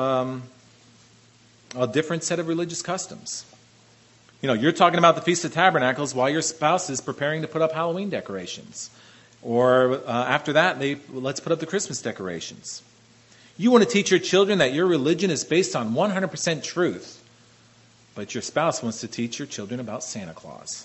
a different set of religious customs? You're talking about the Feast of Tabernacles while your spouse is preparing to put up Halloween decorations. Or after that, let's put up the Christmas decorations. You want to teach your children that your religion is based on 100% truth, but your spouse wants to teach your children about Santa Claus.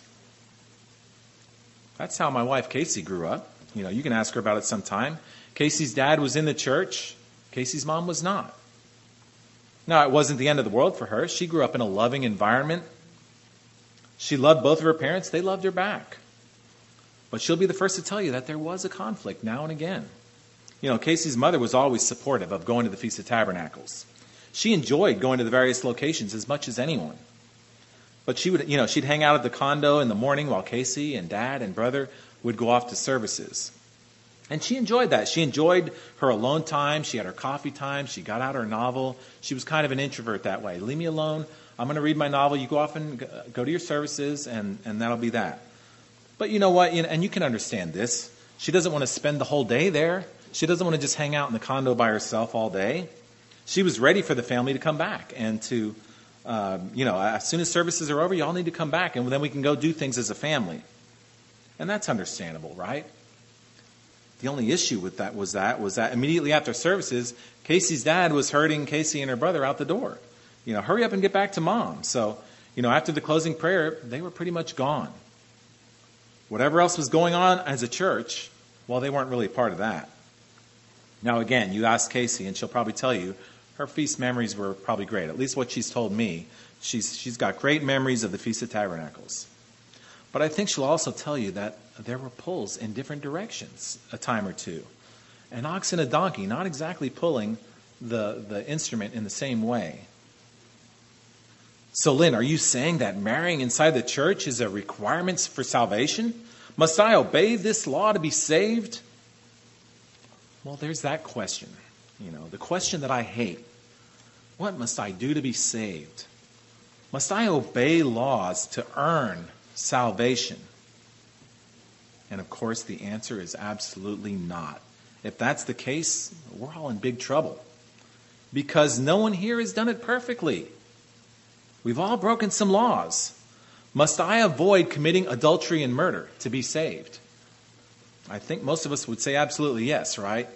That's how my wife Casey grew up. You can ask her about it sometime. Casey's dad was in the church. Casey's mom was not. Now, it wasn't the end of the world for her. She grew up in a loving environment. She loved both of her parents. They loved her back. But she'll be the first to tell you that there was a conflict now and again. Casey's mother was always supportive of going to the Feast of Tabernacles. She enjoyed going to the various locations as much as anyone. But she would, she'd hang out at the condo in the morning while Casey and Dad and brother would go off to services. And she enjoyed that. She enjoyed her alone time. She had her coffee time. She got out her novel. She was kind of an introvert that way. Leave me alone. I'm going to read my novel. You go off and go to your services, and that'll be that. But you know what? And you can understand this. She doesn't want to spend the whole day there. She doesn't want to just hang out in the condo by herself all day. She was ready for the family to come back and to, as soon as services are over, you all need to come back, and then we can go do things as a family. And that's understandable, right? The only issue with that was that immediately after services, Casey's dad was herding Casey and her brother out the door. Hurry up and get back to mom. So, after the closing prayer, they were pretty much gone. Whatever else was going on as a church, well, they weren't really a part of that. Now, again, you ask Casey, and she'll probably tell you her feast memories were probably great. At least what she's told me. She's got great memories of the Feast of Tabernacles. But I think she'll also tell you that there were pulls in different directions a time or two. An ox and a donkey not exactly pulling the instrument in the same way. So, Lynn, are you saying that marrying inside the church is a requirement for salvation? Must I obey this law to be saved? Well, there's that question. The question that I hate. What must I do to be saved? Must I obey laws to earn salvation? And of course, the answer is absolutely not. If that's the case, we're all in big trouble. Because no one here has done it perfectly. We've all broken some laws. Must I avoid committing adultery and murder to be saved? I think most of us would say absolutely yes, right?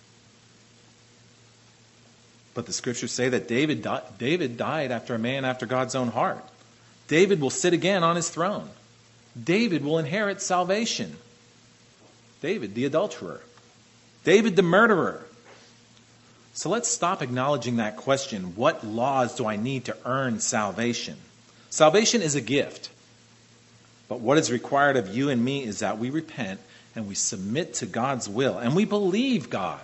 But the scriptures say that David died after a man after God's own heart. David will sit again on his throne. David will inherit salvation. David, the adulterer. David, the murderer. So let's stop acknowledging that question. What laws do I need to earn salvation? Salvation is a gift. But what is required of you and me is that we repent and we submit to God's will and we believe God.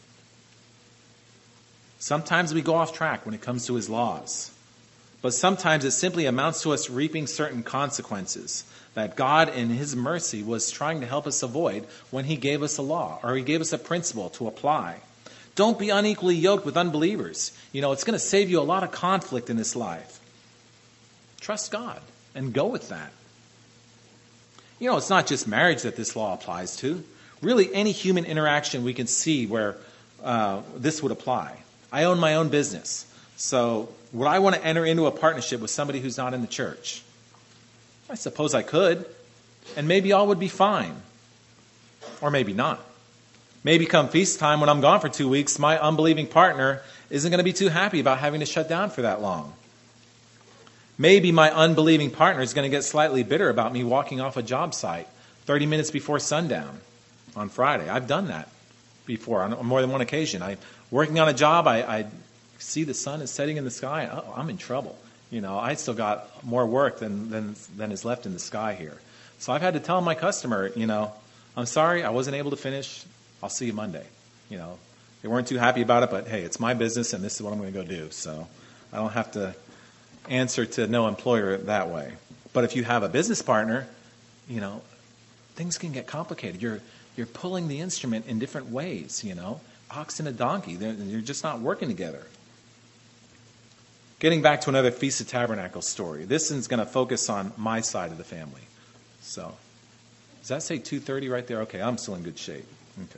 Sometimes we go off track when it comes to his laws. But sometimes it simply amounts to us reaping certain consequences that God in his mercy was trying to help us avoid when he gave us a law or he gave us a principle to apply. Don't be unequally yoked with unbelievers. It's going to save you a lot of conflict in this life. Trust God. and go with that. You know, it's not just marriage that this law applies to. Really, any human interaction we can see where this would apply. I own my own business. So would I want to enter into a partnership with somebody who's not in the church? I suppose I could. And maybe all would be fine. Or maybe not. Maybe come feast time when I'm gone for 2 weeks, my unbelieving partner isn't going to be too happy about having to shut down for that long. Maybe my unbelieving partner is going to get slightly bitter about me walking off a job site 30 minutes before sundown on Friday. I've done that before on more than one occasion. I'm working on a job, I see the sun is setting in the sky, and I'm in trouble. You know, I still got more work than is left in the sky here. So I've had to tell my customer, you know, I'm sorry, I wasn't able to finish. I'll see you Monday. You know, they weren't too happy about it, but hey, it's my business and this is what I'm going to go do. So I don't have to answer to no employer that way. But if you have a business partner, you know, things can get complicated. You're pulling the instrument in different ways, you know. Ox and a donkey, you're just not working together. Getting back to another Feast of Tabernacles story. This is going to focus on my side of the family. So, does that say 2:30 right there? Okay, I'm still in good shape. Okay.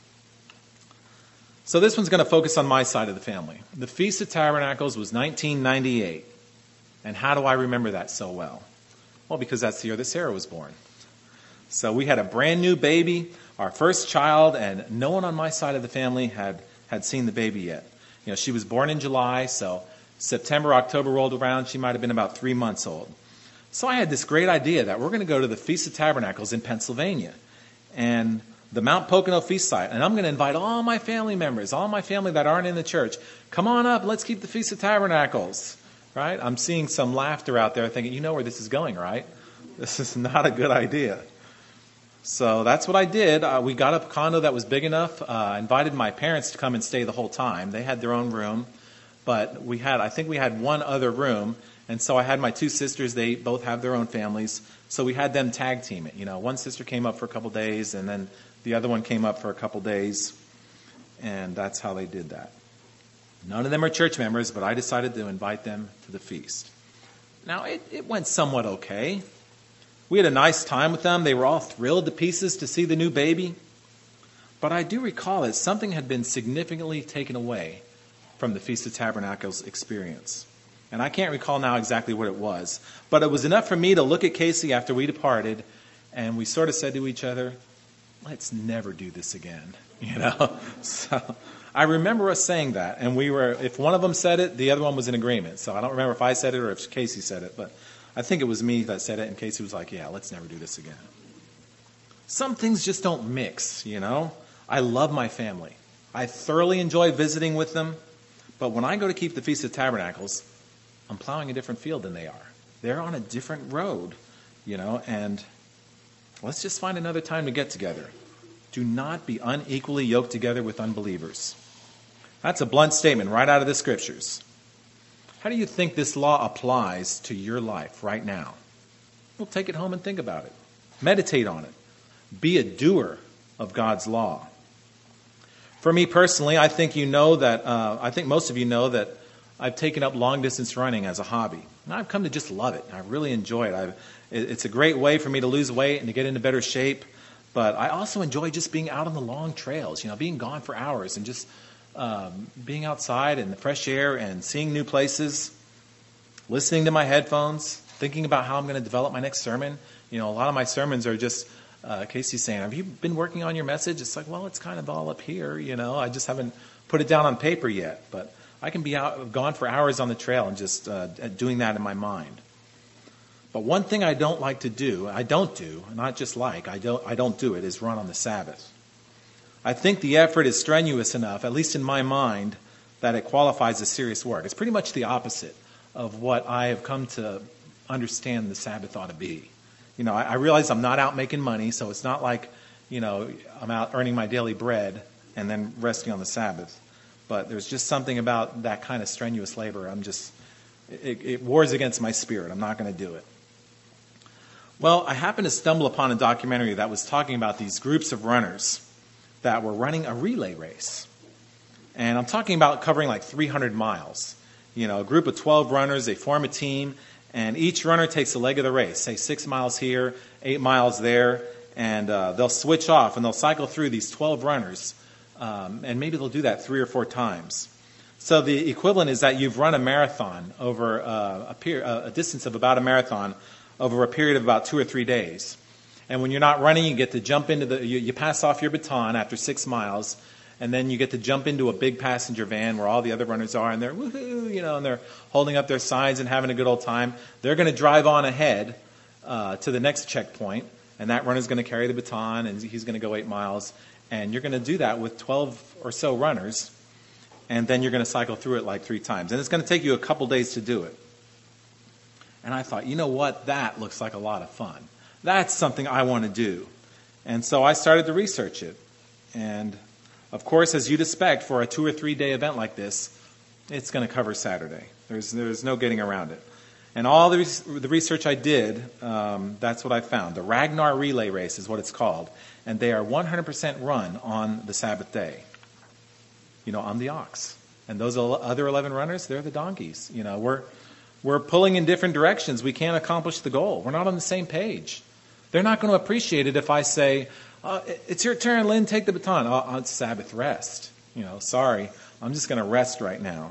So this one's going to focus on my side of the family. The Feast of Tabernacles was 1998. And how do I remember that so well? Well, because that's the year that Sarah was born. So we had a brand new baby, our first child, and no one on my side of the family had seen the baby yet. You know, she was born in July, so September, October rolled around, she might have been about 3 months old. So I had this great idea that we're going to go to the Feast of Tabernacles in Pennsylvania and the Mount Pocono Feast site. And I'm going to invite all my family members, all my family that aren't in the church. Come on up, let's keep the Feast of Tabernacles. Right? I'm seeing some laughter out there thinking, you know where this is going, right? This is not a good idea. So that's what I did. We got a condo that was big enough. I invited my parents to come and stay the whole time. They had their own room. But I think we had one other room. And so I had my two sisters. They both have their own families. So we had them tag team it. You know, one sister came up for a couple days, and then the other one came up for a couple days. And that's how they did that. None of them are church members, but I decided to invite them to the feast. Now, it went somewhat okay. We had a nice time with them. They were all thrilled to pieces to see the new baby. But I do recall that something had been significantly taken away from the Feast of Tabernacles experience. And I can't recall now exactly what it was. But it was enough for me to look at Casey after we departed, and we sort of said to each other, let's never do this again. You know? So I remember us saying that, and if one of them said it, the other one was in agreement. So I don't remember if I said it or if Casey said it, but I think it was me that said it, and Casey was like, yeah, let's never do this again. Some things just don't mix, you know. I love my family. I thoroughly enjoy visiting with them, but when I go to keep the Feast of Tabernacles, I'm plowing a different field than they are. They're on a different road, you know, and let's just find another time to get together. Do not be unequally yoked together with unbelievers. That's a blunt statement right out of the Scriptures. How do you think this law applies to your life right now? Well, take it home and think about it. Meditate on it. Be a doer of God's law. For me personally, I think most of you know that I've taken up long-distance running as a hobby. And I've come to just love it. I really enjoy it. It's a great way for me to lose weight and to get into better shape. But I also enjoy just being out on the long trails, you know, being gone for hours and just being outside in the fresh air and seeing new places, listening to my headphones, thinking about how I'm going to develop my next sermon. You know, a lot of my sermons are just Casey saying, have you been working on your message? It's like, well, it's kind of all up here, you know. I just haven't put it down on paper yet. But I can be gone for hours on the trail and just doing that in my mind. But one thing I don't do, not just like, I don't do it, is run on the Sabbath. I think the effort is strenuous enough, at least in my mind, that it qualifies as serious work. It's pretty much the opposite of what I have come to understand the Sabbath ought to be. You know, I realize I'm not out making money, so it's not like, you know, I'm out earning my daily bread and then resting on the Sabbath. But there's just something about that kind of strenuous labor. It wars against my spirit. I'm not going to do it. Well, I happened to stumble upon a documentary that was talking about these groups of runners that were running a relay race. And I'm talking about covering like 300 miles. You know, a group of 12 runners, they form a team, And each runner takes a leg of the race, say 6 miles here, 8 miles there, and they'll switch off and they'll cycle through these 12 runners, and maybe they'll do that 3 or 4 times. So the equivalent is that you've run a marathon over a distance of about a marathon over a period of about 2 or 3 days. And when you're not running, you get to jump into you pass off your baton after 6 miles, and then you get to jump into a big passenger van where all the other runners are, and they're woohoo, and they're holding up their signs and having a good old time. They're going to drive on ahead to the next checkpoint, and that runner's going to carry the baton, and he's going to go 8 miles. And you're going to do that with 12 or so runners, and then you're going to cycle through it like 3 times. And it's going to take you a couple days to do it. And I thought, you know what? That looks like a lot of fun. That's something I want to do. And so I started to research it. And, of course, as you'd expect, for a 2 or 3 day event like this, it's going to cover Saturday. There's no getting around it. And all the research I did, that's what I found. The Ragnar Relay Race is what it's called. And they are 100% run on the Sabbath day. I'm the ox. And those other 11 runners, they're the donkeys. We're pulling in different directions. We can't accomplish the goal. We're not on the same page. They're not going to appreciate it if I say, it's your turn, Lynn, take the baton. Oh, it's Sabbath rest. Sorry, I'm just going to rest right now.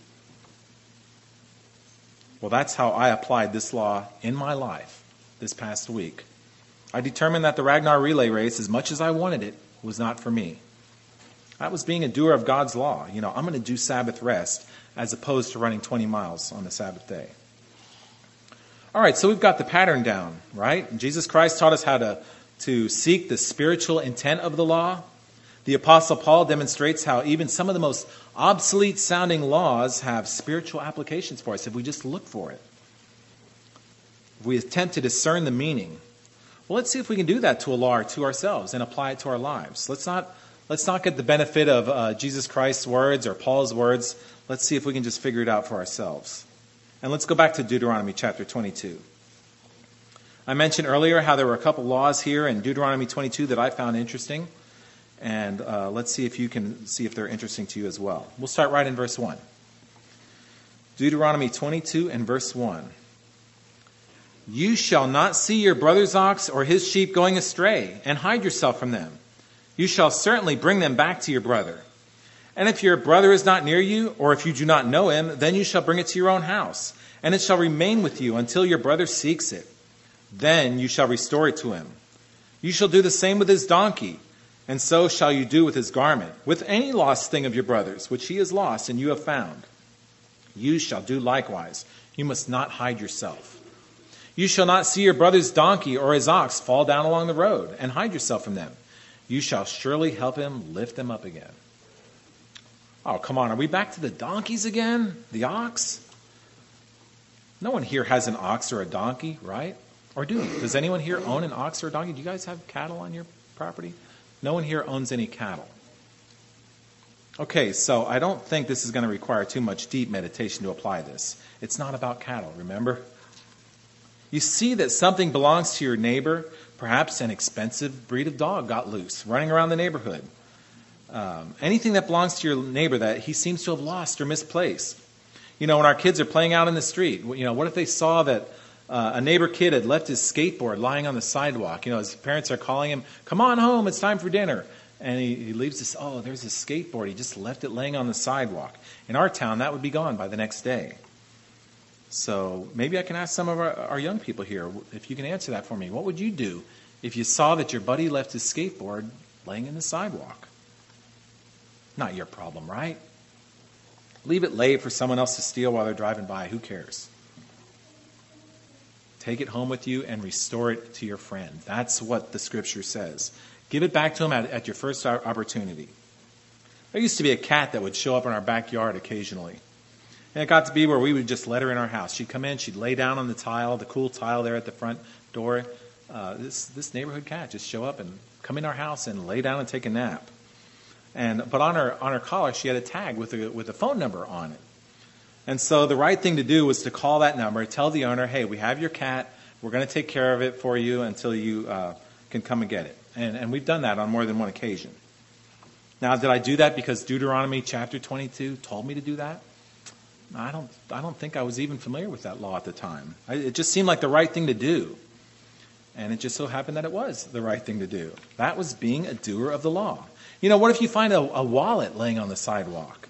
Well, that's how I applied this law in my life this past week. I determined that the Ragnar Relay Race, as much as I wanted it, was not for me. That was being a doer of God's law. I'm going to do Sabbath rest as opposed to running 20 miles on the Sabbath day. All right, so we've got the pattern down, right? Jesus Christ taught us how to seek the spiritual intent of the law. The Apostle Paul demonstrates how even some of the most obsolete sounding laws have spiritual applications for us if we just look for it. If we attempt to discern the meaning. Well, let's see if we can do that to a law or to ourselves and apply it to our lives. Let's not get the benefit of Jesus Christ's words or Paul's words. Let's see if we can just figure it out for ourselves. And let's go back to Deuteronomy chapter 22. I mentioned earlier how there were a couple laws here in Deuteronomy 22 that I found interesting. And let's see if you can see if they're interesting to you as well. We'll start right in verse 1. Deuteronomy 22 and verse 1. You shall not see your brother's ox or his sheep going astray, and hide yourself from them. You shall certainly bring them back to your brother. And if your brother is not near you, or if you do not know him, then you shall bring it to your own house, and it shall remain with you until your brother seeks it. Then you shall restore it to him. You shall do the same with his donkey, and so shall you do with his garment, with any lost thing of your brother's, which he has lost and you have found. You shall do likewise. You must not hide yourself. You shall not see your brother's donkey or his ox fall down along the road, and hide yourself from them. You shall surely help him lift them up again. Oh, come on. Are we back to the donkeys again? The ox? No one here has an ox or a donkey, right? Or do you? Does anyone here own an ox or a donkey? Do you guys have cattle on your property? No one here owns any cattle. Okay, so I don't think this is going to require too much deep meditation to apply this. It's not about cattle, remember? You see that something belongs to your neighbor. Perhaps an expensive breed of dog got loose, running around the neighborhood. Anything that belongs to your neighbor that he seems to have lost or misplaced. When our kids are playing out in the street, what if they saw that a neighbor kid had left his skateboard lying on the sidewalk? His parents are calling him, come on home, it's time for dinner. And he leaves this, there's his skateboard. He just left it laying on the sidewalk. In our town, that would be gone by the next day. So maybe I can ask some of our young people here, if you can answer that for me. What would you do if you saw that your buddy left his skateboard laying in the sidewalk? Not your problem, right? Leave it late for someone else to steal while they're driving by. Who cares? Take it home with you and restore it to your friend. That's what the scripture says. Give it back to him at your first opportunity. There used to be a cat that would show up in our backyard occasionally. And it got to be where we would just let her in our house. She'd come in, she'd lay down on the tile, the cool tile there at the front door. This neighborhood cat just show up and come in our house and lay down and take a nap. But on her collar, she had a tag with a phone number on it. And so the right thing to do was to call that number, tell the owner, hey, we have your cat. We're going to take care of it for you until you can come and get it. And we've done that on more than one occasion. Now, did I do that because Deuteronomy chapter 22 told me to do that? I don't think I was even familiar with that law at the time. It just seemed like the right thing to do. And it just so happened that it was the right thing to do. That was being a doer of the law. What if you find a wallet laying on the sidewalk?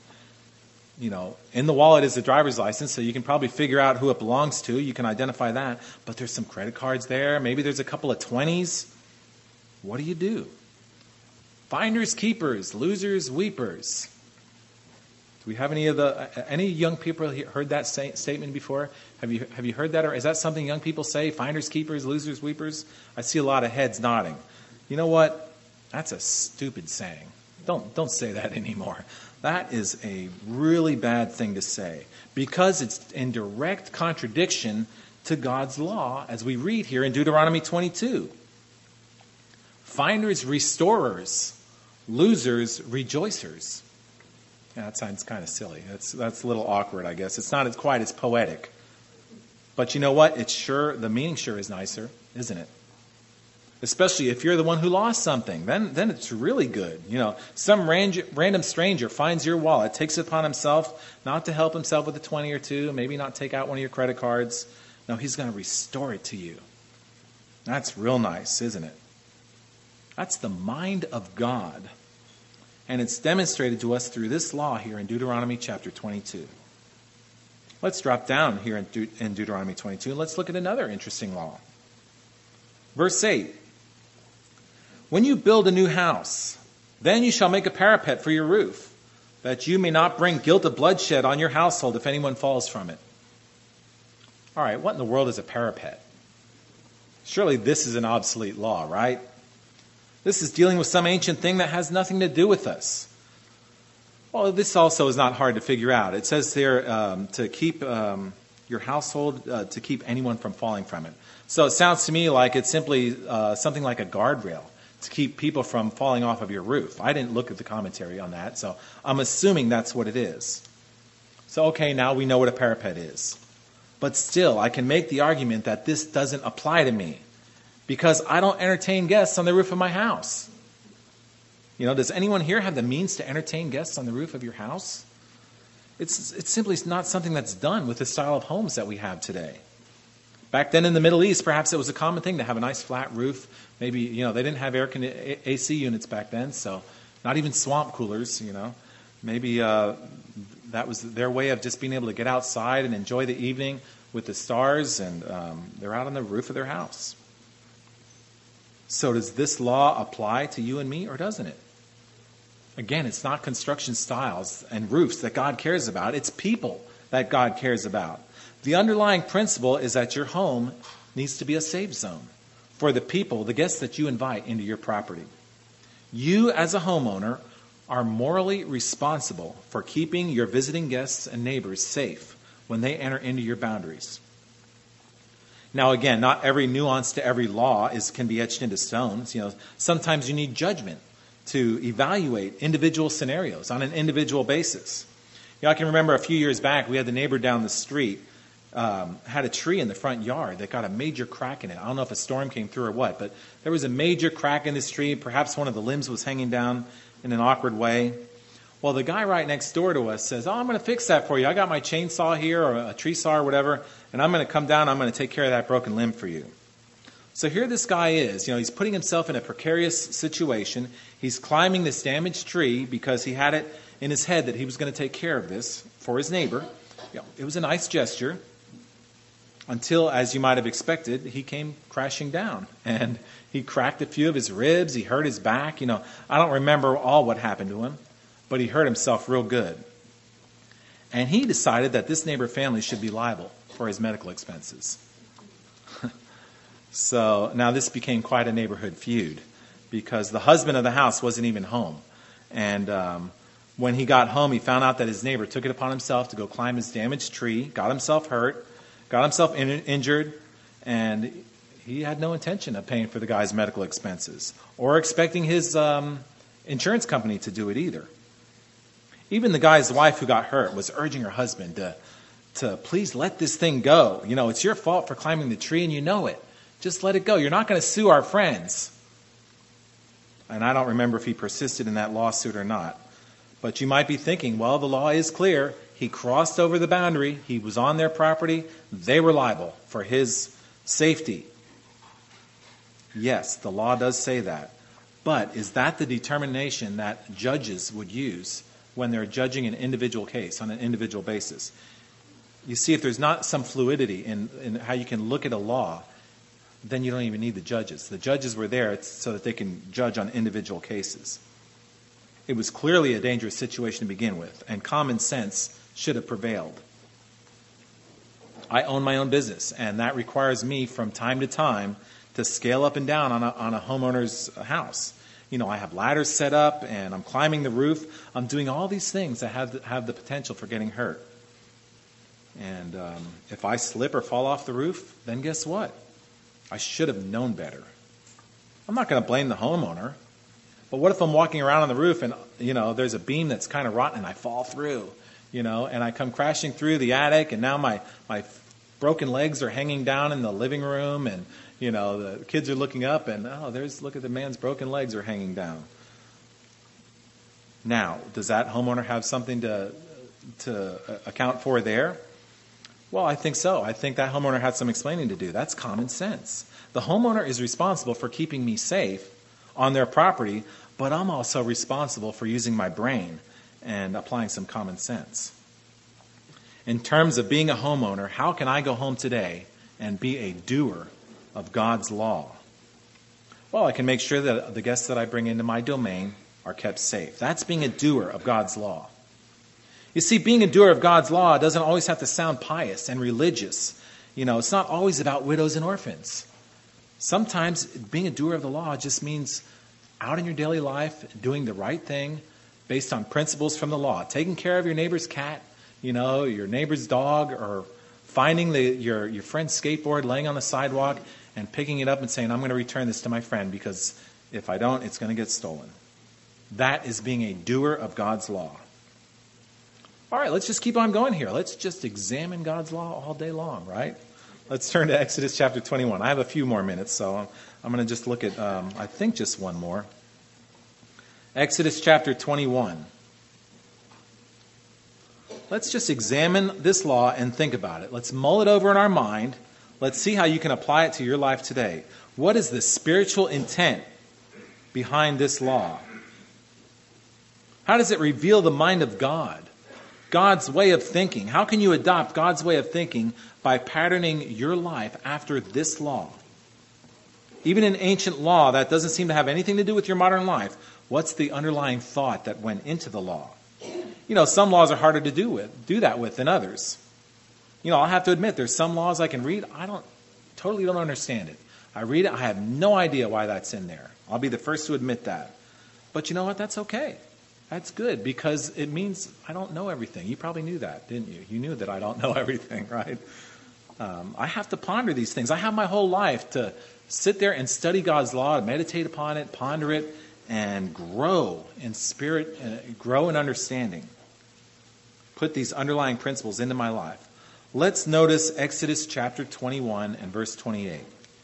In the wallet is the driver's license, so you can probably figure out who it belongs to. You can identify that. But there's some credit cards there. Maybe there's a couple of 20s. What do? Finders, keepers, losers, weepers. Do we have any young people heard that statement before? Have you heard that, or is that something young people say? Finders, keepers, losers, weepers. I see a lot of heads nodding. You know what? That's a stupid saying. Don't say that anymore. That is a really bad thing to say because it's in direct contradiction to God's law, as we read here in Deuteronomy 22. Finders, restorers, losers, rejoicers. Yeah, that sounds kind of silly. That's a little awkward, I guess. It's not quite as poetic. But you know what? The meaning sure is nicer, isn't it? Especially if you're the one who lost something, then it's really good. Some random stranger finds your wallet, takes it upon himself not to help himself with a 20 or two, maybe not take out one of your credit cards. No, he's going to restore it to you. That's real nice, isn't it? That's the mind of God. And it's demonstrated to us through this law here in Deuteronomy chapter 22. Let's drop down here in Deuteronomy 22 and let's look at another interesting law. Verse 8. When you build a new house, then you shall make a parapet for your roof, that you may not bring guilt of bloodshed on your household if anyone falls from it. All right, what in the world is a parapet? Surely this is an obsolete law, right? This is dealing with some ancient thing that has nothing to do with us. Well, this also is not hard to figure out. It says there to keep your household, to keep anyone from falling from it. So it sounds to me like it's simply something like a guardrail to keep people from falling off of your roof. I didn't look at the commentary on that, so I'm assuming that's what it is. So, okay, now we know what a parapet is. But still, I can make the argument that this doesn't apply to me because I don't entertain guests on the roof of my house. Does anyone here have the means to entertain guests on the roof of your house? It's simply not something that's done with the style of homes that we have today. Back then in the Middle East, perhaps it was a common thing to have a nice flat roof. Maybe, they didn't have AC units back then, so not even swamp coolers, Maybe that was their way of just being able to get outside and enjoy the evening with the stars, and they're out on the roof of their house. So does this law apply to you and me, or doesn't it? Again, it's not construction styles and roofs that God cares about. It's people that God cares about. The underlying principle is that your home needs to be a safe zone for the people, the guests that you invite into your property. You, as a homeowner, are morally responsible for keeping your visiting guests and neighbors safe when they enter into your boundaries. Now, again, not every nuance to every law can be etched into stones. Sometimes you need judgment to evaluate individual scenarios on an individual basis. I can remember a few years back, we had the neighbor down the street had a tree in the front yard that got a major crack in it. I don't know if a storm came through or what, but there was a major crack in this tree. Perhaps one of the limbs was hanging down in an awkward way. Well, the guy right next door to us says, I'm going to fix that for you. I got my chainsaw here, or a tree saw or whatever, and I'm going to come down, I'm going to take care of that broken limb for you. So here this guy is, he's putting himself in a precarious situation. He's climbing this damaged tree because he had it in his head that he was going to take care of this for his neighbor. It was a nice gesture until, as you might have expected, he came crashing down. And he cracked a few of his ribs. He hurt his back. I don't remember all what happened to him, but he hurt himself real good. And he decided that this neighbor family should be liable for his medical expenses. So now this became quite a neighborhood feud because the husband of the house wasn't even home. And when he got home, he found out that his neighbor took it upon himself to go climb his damaged tree, got himself hurt, got himself injured, and he had no intention of paying for the guy's medical expenses or expecting his insurance company to do it either. Even the guy's wife who got hurt was urging her husband to please let this thing go. It's your fault for climbing the tree and you know it. Just let it go. You're not going to sue our friends. And I don't remember if he persisted in that lawsuit or not. But you might be thinking, well, the law is clear. he crossed over the boundary, he was on their property, they were liable for his safety. Yes, the law does say that. But is that the determination that judges would use when they're judging an individual case on an individual basis? You see, if there's not some fluidity in how you can look at a law, then you don't even need the judges. The judges were there so that they can judge on individual cases. It was clearly a dangerous situation to begin with, and common sense should have prevailed. I own my own business, and that requires me from time to time to scale up and down on a homeowner's house. You know, I have ladders set up, and I'm climbing the roof. I'm doing all these things that have the potential for getting hurt. And if I slip or fall off the roof, then guess what? I should have known better. I'm not going to blame the homeowner. But what if I'm walking around on the roof and, you know, there's a beam that's kind of rotten and I fall through, you know, and I come crashing through the attic and now my broken legs are hanging down in the living room and, you know, the kids are looking up and, look at the man's broken legs are hanging down. Now, does that homeowner have something to account for there? Well, I think so. I think that homeowner had some explaining to do. That's common sense. The homeowner is responsible for keeping me safe on their property, but I'm also responsible for using my brain and applying some common sense. In terms of being a homeowner, how can I go home today and be a doer of God's law? Well, I can make sure that the guests that I bring into my domain are kept safe. That's being a doer of God's law. You see, being a doer of God's law doesn't always have to sound pious and religious. You know, it's not always about widows and orphans. Sometimes being a doer of the law just means out in your daily life, doing the right thing based on principles from the law. Taking care of your neighbor's cat, you know, your neighbor's dog, or finding your friend's skateboard laying on the sidewalk and picking it up and saying, I'm going to return this to my friend because if I don't, it's going to get stolen. That is being a doer of God's law. All right, let's just keep on going here. Let's just examine God's law all day long, right? Let's turn to Exodus chapter 21. I have a few more minutes, so I'm going to just look at, I think, just one more. Exodus chapter 21. Let's just examine this law and think about it. Let's mull it over in our mind. Let's see how you can apply it to your life today. What is the spiritual intent behind this law? How does it reveal the mind of God? God's way of thinking. How can you adopt God's way of thinking by patterning your life after this law? Even in ancient law, that doesn't seem to have anything to do with your modern life. What's the underlying thought that went into the law? You know, some laws are harder to do that with than others. You know, I'll have to admit, there's some laws I can read, totally don't understand it. I read it, I have no idea why that's in there. I'll be the first to admit that. But you know what? That's okay. That's good because it means I don't know everything. You probably knew that, didn't you? You knew that I don't know everything, right? I have to ponder these things. I have my whole life to sit there and study God's law, meditate upon it, ponder it, and grow in spirit, grow in understanding. Put these underlying principles into my life. Let's notice Exodus chapter 21 and verse 28.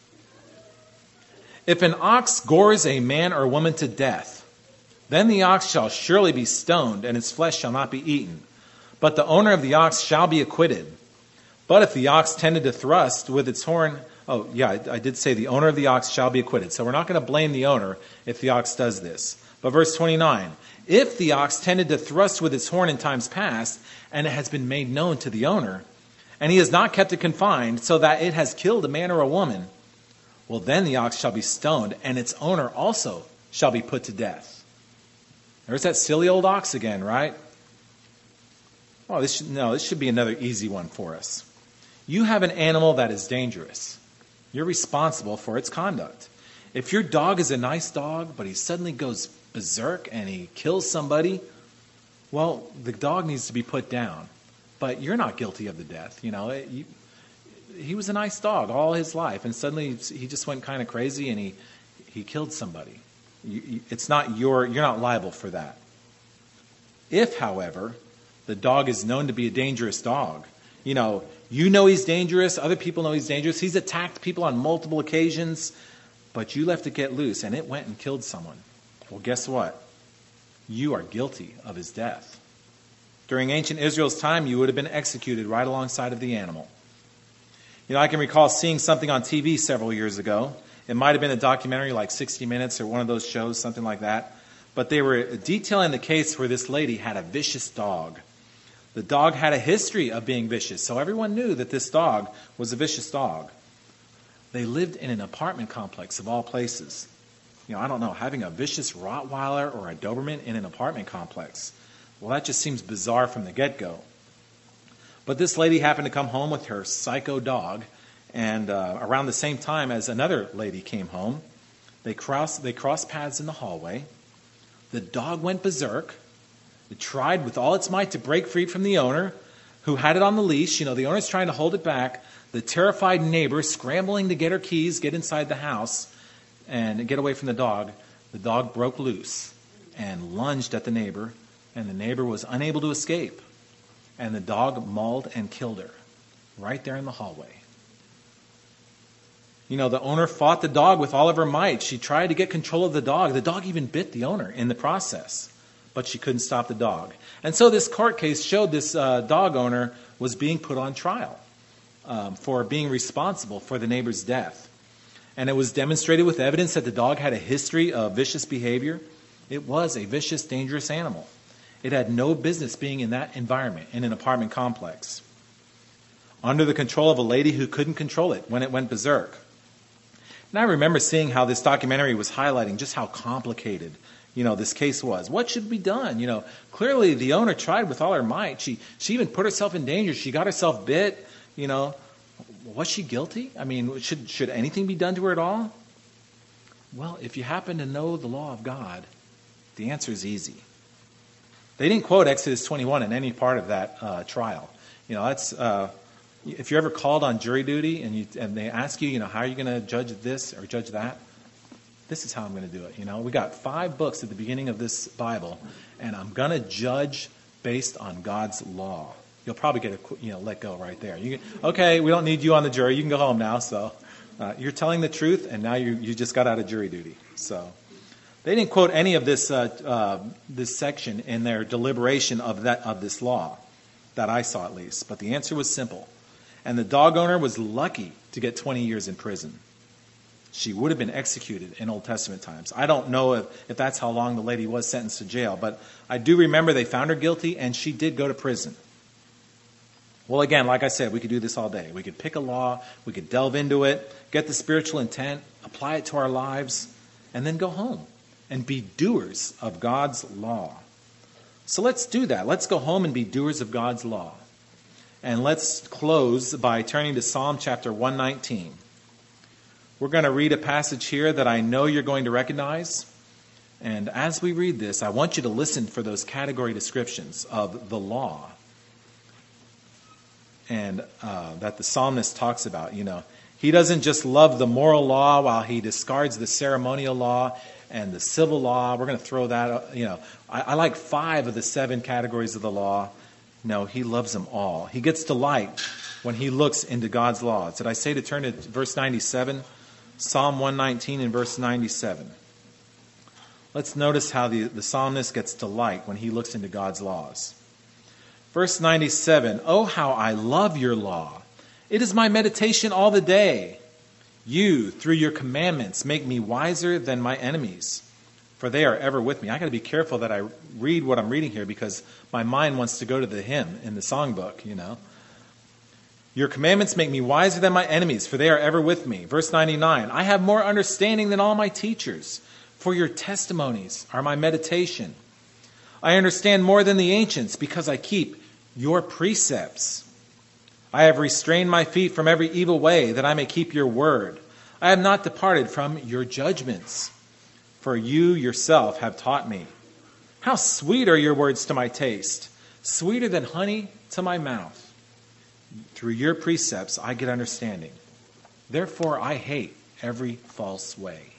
If an ox gores a man or woman to death, then the ox shall surely be stoned, and its flesh shall not be eaten. But the owner of the ox shall be acquitted. But if the ox tended to thrust with its horn... I did say the owner of the ox shall be acquitted. So we're not going to blame the owner if the ox does this. But verse 29, if the ox tended to thrust with its horn in times past, and it has been made known to the owner, and he has not kept it confined, so that it has killed a man or a woman, well, then the ox shall be stoned, and its owner also shall be put to death. There's that silly old ox again, right? Oh, this should be another easy one for us. You have an animal that is dangerous. You're responsible for its conduct. If your dog is a nice dog, but he suddenly goes berserk and he kills somebody, well, the dog needs to be put down. But you're not guilty of the death. You know, he was a nice dog all his life, and suddenly he just went kind of crazy and he killed somebody. You're not liable for that. If, however, the dog is known to be a dangerous dog, you know he's dangerous, other people know he's dangerous, he's attacked people on multiple occasions, but you left it get loose and it went and killed someone. Well, guess what? You are guilty of his death. During ancient Israel's time, you would have been executed right alongside of the animal. I can recall seeing something on TV several years ago. It might have been a documentary like 60 Minutes or one of those shows, something like that. But they were detailing the case where this lady had a vicious dog. The dog had a history of being vicious, so everyone knew that this dog was a vicious dog. They lived in an apartment complex of all places. I don't know, having a vicious Rottweiler or a Doberman in an apartment complex. Well, that just seems bizarre from the get-go. But this lady happened to come home with her psycho dog, and around the same time as another lady came home, they crossed paths in the hallway. The dog went berserk. It tried with all its might to break free from the owner, who had it on the leash. The owner's trying to hold it back. The terrified neighbor scrambling to get her keys, get inside the house, and get away from the dog. The dog broke loose and lunged at the neighbor, and the neighbor was unable to escape. And the dog mauled and killed her right there in the hallway. The owner fought the dog with all of her might. She tried to get control of the dog. The dog even bit the owner in the process, but she couldn't stop the dog. And so this court case showed this dog owner was being put on trial for being responsible for the neighbor's death. And it was demonstrated with evidence that the dog had a history of vicious behavior. It was a vicious, dangerous animal. It had no business being in that environment, in an apartment complex, under the control of a lady who couldn't control it when it went berserk. And I remember seeing how this documentary was highlighting just how complicated, this case was. What should be done? Clearly the owner tried with all her might. She even put herself in danger. She got herself bit. Was she guilty? Should anything be done to her at all? Well, if you happen to know the law of God, the answer is easy. They didn't quote Exodus 21 in any part of that trial. That's if you're ever called on jury duty and they ask you, how are you going to judge this or judge that? This is how I'm going to do it. We got 5 books at the beginning of this Bible, and I'm going to judge based on God's law. You'll probably get a let go right there. Okay, we don't need you on the jury. You can go home now. So you're telling the truth, and now you just got out of jury duty. So. They didn't quote any of this section in their deliberation of this law, that I saw at least. But the answer was simple. And the dog owner was lucky to get 20 years in prison. She would have been executed in Old Testament times. I don't know if that's how long the lady was sentenced to jail, but I do remember they found her guilty, and she did go to prison. Well, again, like I said, we could do this all day. We could pick a law, we could delve into it, get the spiritual intent, apply it to our lives, and then go home and be doers of God's law. So let's do that. Let's go home and be doers of God's law. And let's close by turning to Psalm chapter 119. We're going to read a passage here that I know you're going to recognize. And as we read this, I want you to listen for those category descriptions of the law and that the psalmist talks about. He doesn't just love the moral law while he discards the ceremonial law and the civil law. We're going to throw that, I like 5 of the 7 categories of the law. No, he loves them all. He gets delight when he looks into God's laws. Did I say to turn to verse 97? Psalm 119 and verse 97. Let's notice how the psalmist gets delight when he looks into God's laws. Verse 97, "Oh, how I love your law. It is my meditation all the day. You, through your commandments, make me wiser than my enemies, for they are ever with me." I got to be careful that I read what I'm reading here because my mind wants to go to the hymn in the songbook, Your commandments make me wiser than my enemies, for they are ever with me. Verse 99, "I have more understanding than all my teachers, for your testimonies are my meditation. I understand more than the ancients because I keep your precepts. I have restrained my feet from every evil way, that I may keep your word. I have not departed from your judgments, for you yourself have taught me. How sweet are your words to my taste, sweeter than honey to my mouth. Through your precepts I get understanding. Therefore I hate every false way."